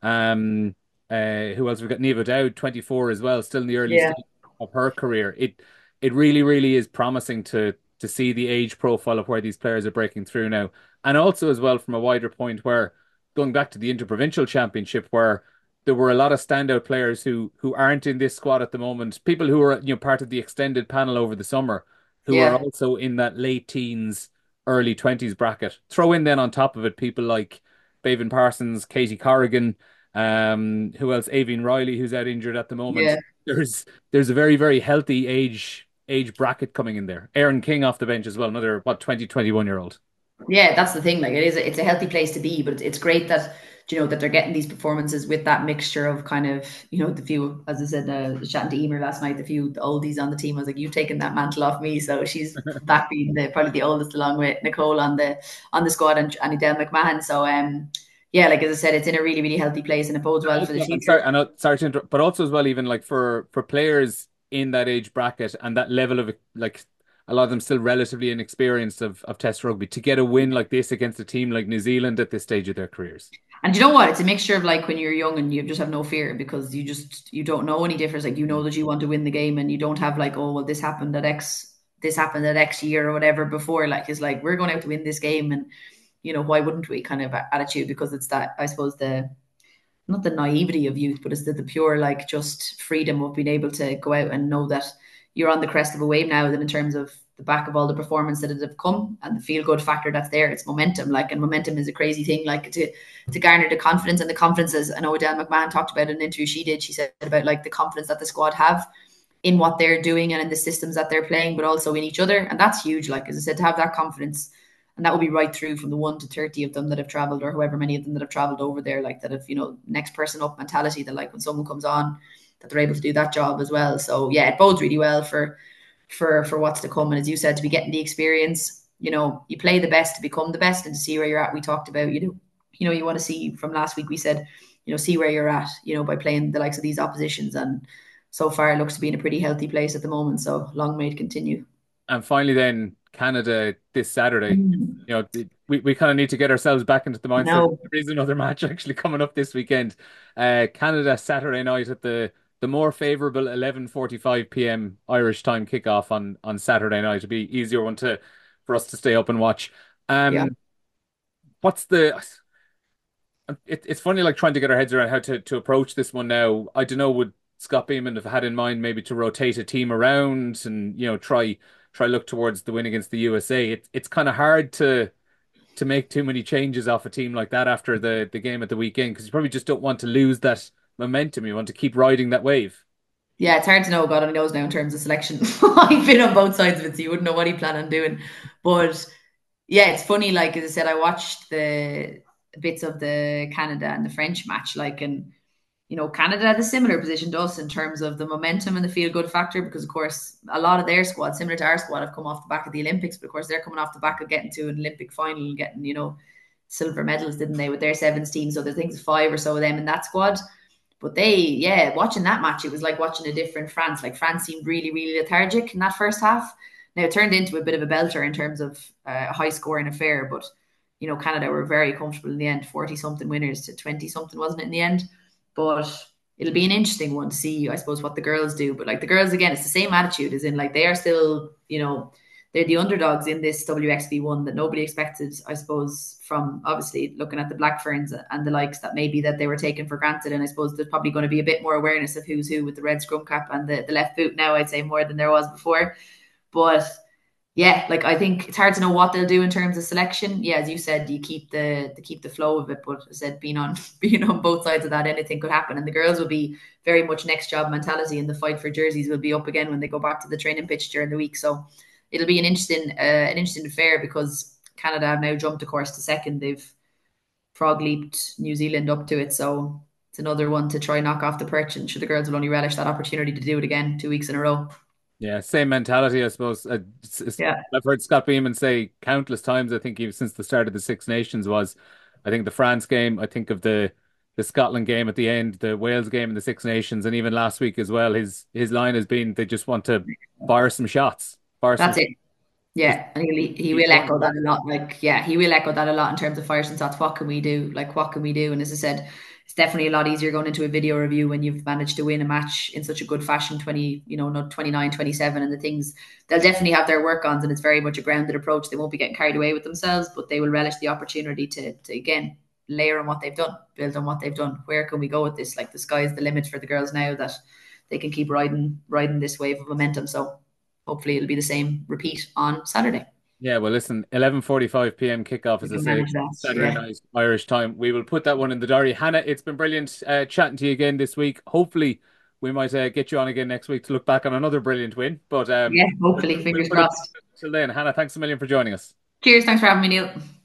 Um, uh, who else? We've got Neva Dowd, twenty-four as well, still in the early yeah, stage of her career. It it really, really is promising to to see the age profile of where these players are breaking through now. And also as well from a wider point where going back to the Interprovincial Championship, where there were a lot of standout players who who aren't in this squad at the moment, people who are, you know, part of the extended panel over the summer, who are yeah, also in that late teens, early twenties bracket. Throw in then on top of it people like Bevan Parsons, Katie Corrigan, um, who else? Avine Riley, who's out injured at the moment. yeah. There's there's a very, very healthy age age bracket coming in there. Aaron King off the bench as well, another what twenty, twenty-one year old. Yeah, that's the thing. Like it is, it's a healthy place to be, but it's, it's great that, you know, that they're getting these performances with that mixture of kind of, you know, the few, as I said, uh, chatting to Emer last night, the few the oldies on the team. I was like, you've taken that mantle off me. So she's back being the probably the oldest, along with Nicole on the on the squad, and, and Adele McMahon. So um, yeah, like as I said, it's in a really, really healthy place, and it bodes well for the Also, I'm future. sorry, I know, sorry to interrupt, but also as well, even like for for players in that age bracket and that level of like a lot of them still relatively inexperienced of, of Test rugby, to get a win like this against a team like New Zealand at this stage of their careers. And you know what? It's a mixture of like when you're young and you just have no fear because you just you don't know any difference. Like you know that you want to win the game, and you don't have like, oh well, this happened at X, this happened at X year or whatever before. Like it's like we're going out to win this game, and you know, why wouldn't we kind of attitude, because it's that, I suppose, the not the naivety of youth, but it's the, the pure, like, just freedom of being able to go out and know that you're on the crest of a wave now, that in terms of the back of all the performance that have come and the feel good factor that's there, it's momentum. Like, and momentum is a crazy thing, like, to to garner the confidence, and the confidence, as I know Adele McMahon talked about in an interview she did, she said about like the confidence that the squad have in what they're doing and in the systems that they're playing, but also in each other. And that's huge. Like, as I said, to have that confidence, and that will be right through from the one to thirty of them that have traveled, or however many of them that have traveled over there, like, that have, you know, next person up mentality, that like when someone comes on, that they're able to do that job as well. So yeah, it bodes really well for for for what's to come. And as you said, to be getting the experience, you know, you play the best to become the best, and to see where you're at. We talked about, you know, you know, you want to see, from last week we said, you know, see where you're at, you know, by playing the likes of these oppositions. And so far it looks to be in a pretty healthy place at the moment. So long may it continue. And finally, then Canada this Saturday. Mm. You know, we, we kind of need to get ourselves back into the mindset. No. There is another match actually coming up this weekend. Uh, Canada Saturday night at the the more favourable eleven forty-five p m Irish time kickoff on on Saturday night. It'll be easier one to for us to stay up and watch. Yeah. Um, what's the? It, it's funny, like, trying to get our heads around how to to approach this one now. I don't know, would Scott Beeman have had in mind maybe to rotate a team around and, you know, try try look towards the win against the U S A? It, it's kind of hard to to make too many changes off a team like that after the the game at the weekend, because you probably just don't want to lose that momentum. You want to keep riding that wave. Yeah, it's hard to know. God only knows now in terms of selection. I've been on both sides of it, so you wouldn't know what he planned on doing. But yeah, it's funny. Like, as I said, I watched the bits of the Canada and the French match. Like, and you know, Canada had a similar position to us in terms of the momentum and the feel good factor, because of course a lot of their squad, similar to our squad, have come off the back of the Olympics. But of course, they're coming off the back of getting to an Olympic final and getting, you know, silver medals, didn't they, with their sevens team? So there's things five or so of them in that squad. But they, yeah, watching that match, it was like watching a different France. Like, France seemed really, really lethargic in that first half. Now it turned into a bit of a belter in terms of uh, a high scoring affair, but you know, Canada were very comfortable in the end, forty something winners to twenty something, wasn't it, in the end? But it'll be an interesting one to see, I suppose, what the girls do. But like, the girls, again, it's the same attitude, as in, like, they are still, you know, they're the underdogs in this W X V one that nobody expected, I suppose, from obviously looking at the Black Ferns and the likes, that maybe that they were taken for granted. And I suppose there's probably going to be a bit more awareness of who's who with the red scrum cap and the, the left boot now, I'd say, more than there was before. But yeah, like, I think it's hard to know what they'll do in terms of selection. Yeah, as you said, you keep the to keep the flow of it. But as I said, being on being on both sides of that, anything could happen. And the girls will be very much next job mentality, and the fight for jerseys will be up again when they go back to the training pitch during the week. So it'll be an interesting uh, an interesting affair, because Canada have now jumped, of course, to second. They've frog leaped New Zealand up to it. So it's another one to try knock off the perch. And sure, the girls will only relish that opportunity to do it again two weeks in a row. Yeah, same mentality, I suppose. Uh, it's- it's- Yeah. I've heard Scott Beeman say countless times, I think even since the start of the Six Nations, was, I think, the France game, I think of the the Scotland game at the end, the Wales game in the Six Nations, and even last week as well. His his line has been, they just want to fire some shots. Fire some That's it. Yeah, and he he will echo that a lot. Like, yeah, he will echo that a lot in terms of fires and thoughts. What can we do? Like, what can we do? And as I said, it's definitely a lot easier going into a video review when you've managed to win a match in such a good fashion, twenty, you know, not twenty-nine, twenty-seven, and the things. They'll definitely have their work ons, and it's very much a grounded approach. They won't be getting carried away with themselves, but they will relish the opportunity to, to again, layer on what they've done, build on what they've done. Where can we go with this? Like, the sky's the limit for the girls now, that they can keep riding riding this wave of momentum. So hopefully it'll be the same repeat on Saturday. Yeah, well, listen, eleven forty-five p m kickoff, as I say, Saturday yeah. night Irish time. We will put that one in the diary. Hannah, it's been brilliant uh, chatting to you again this week. Hopefully, we might uh, get you on again next week to look back on another brilliant win. But um, yeah, hopefully, fingers crossed. Till then, Hannah, thanks a million for joining us. Cheers. Thanks for having me, Neil.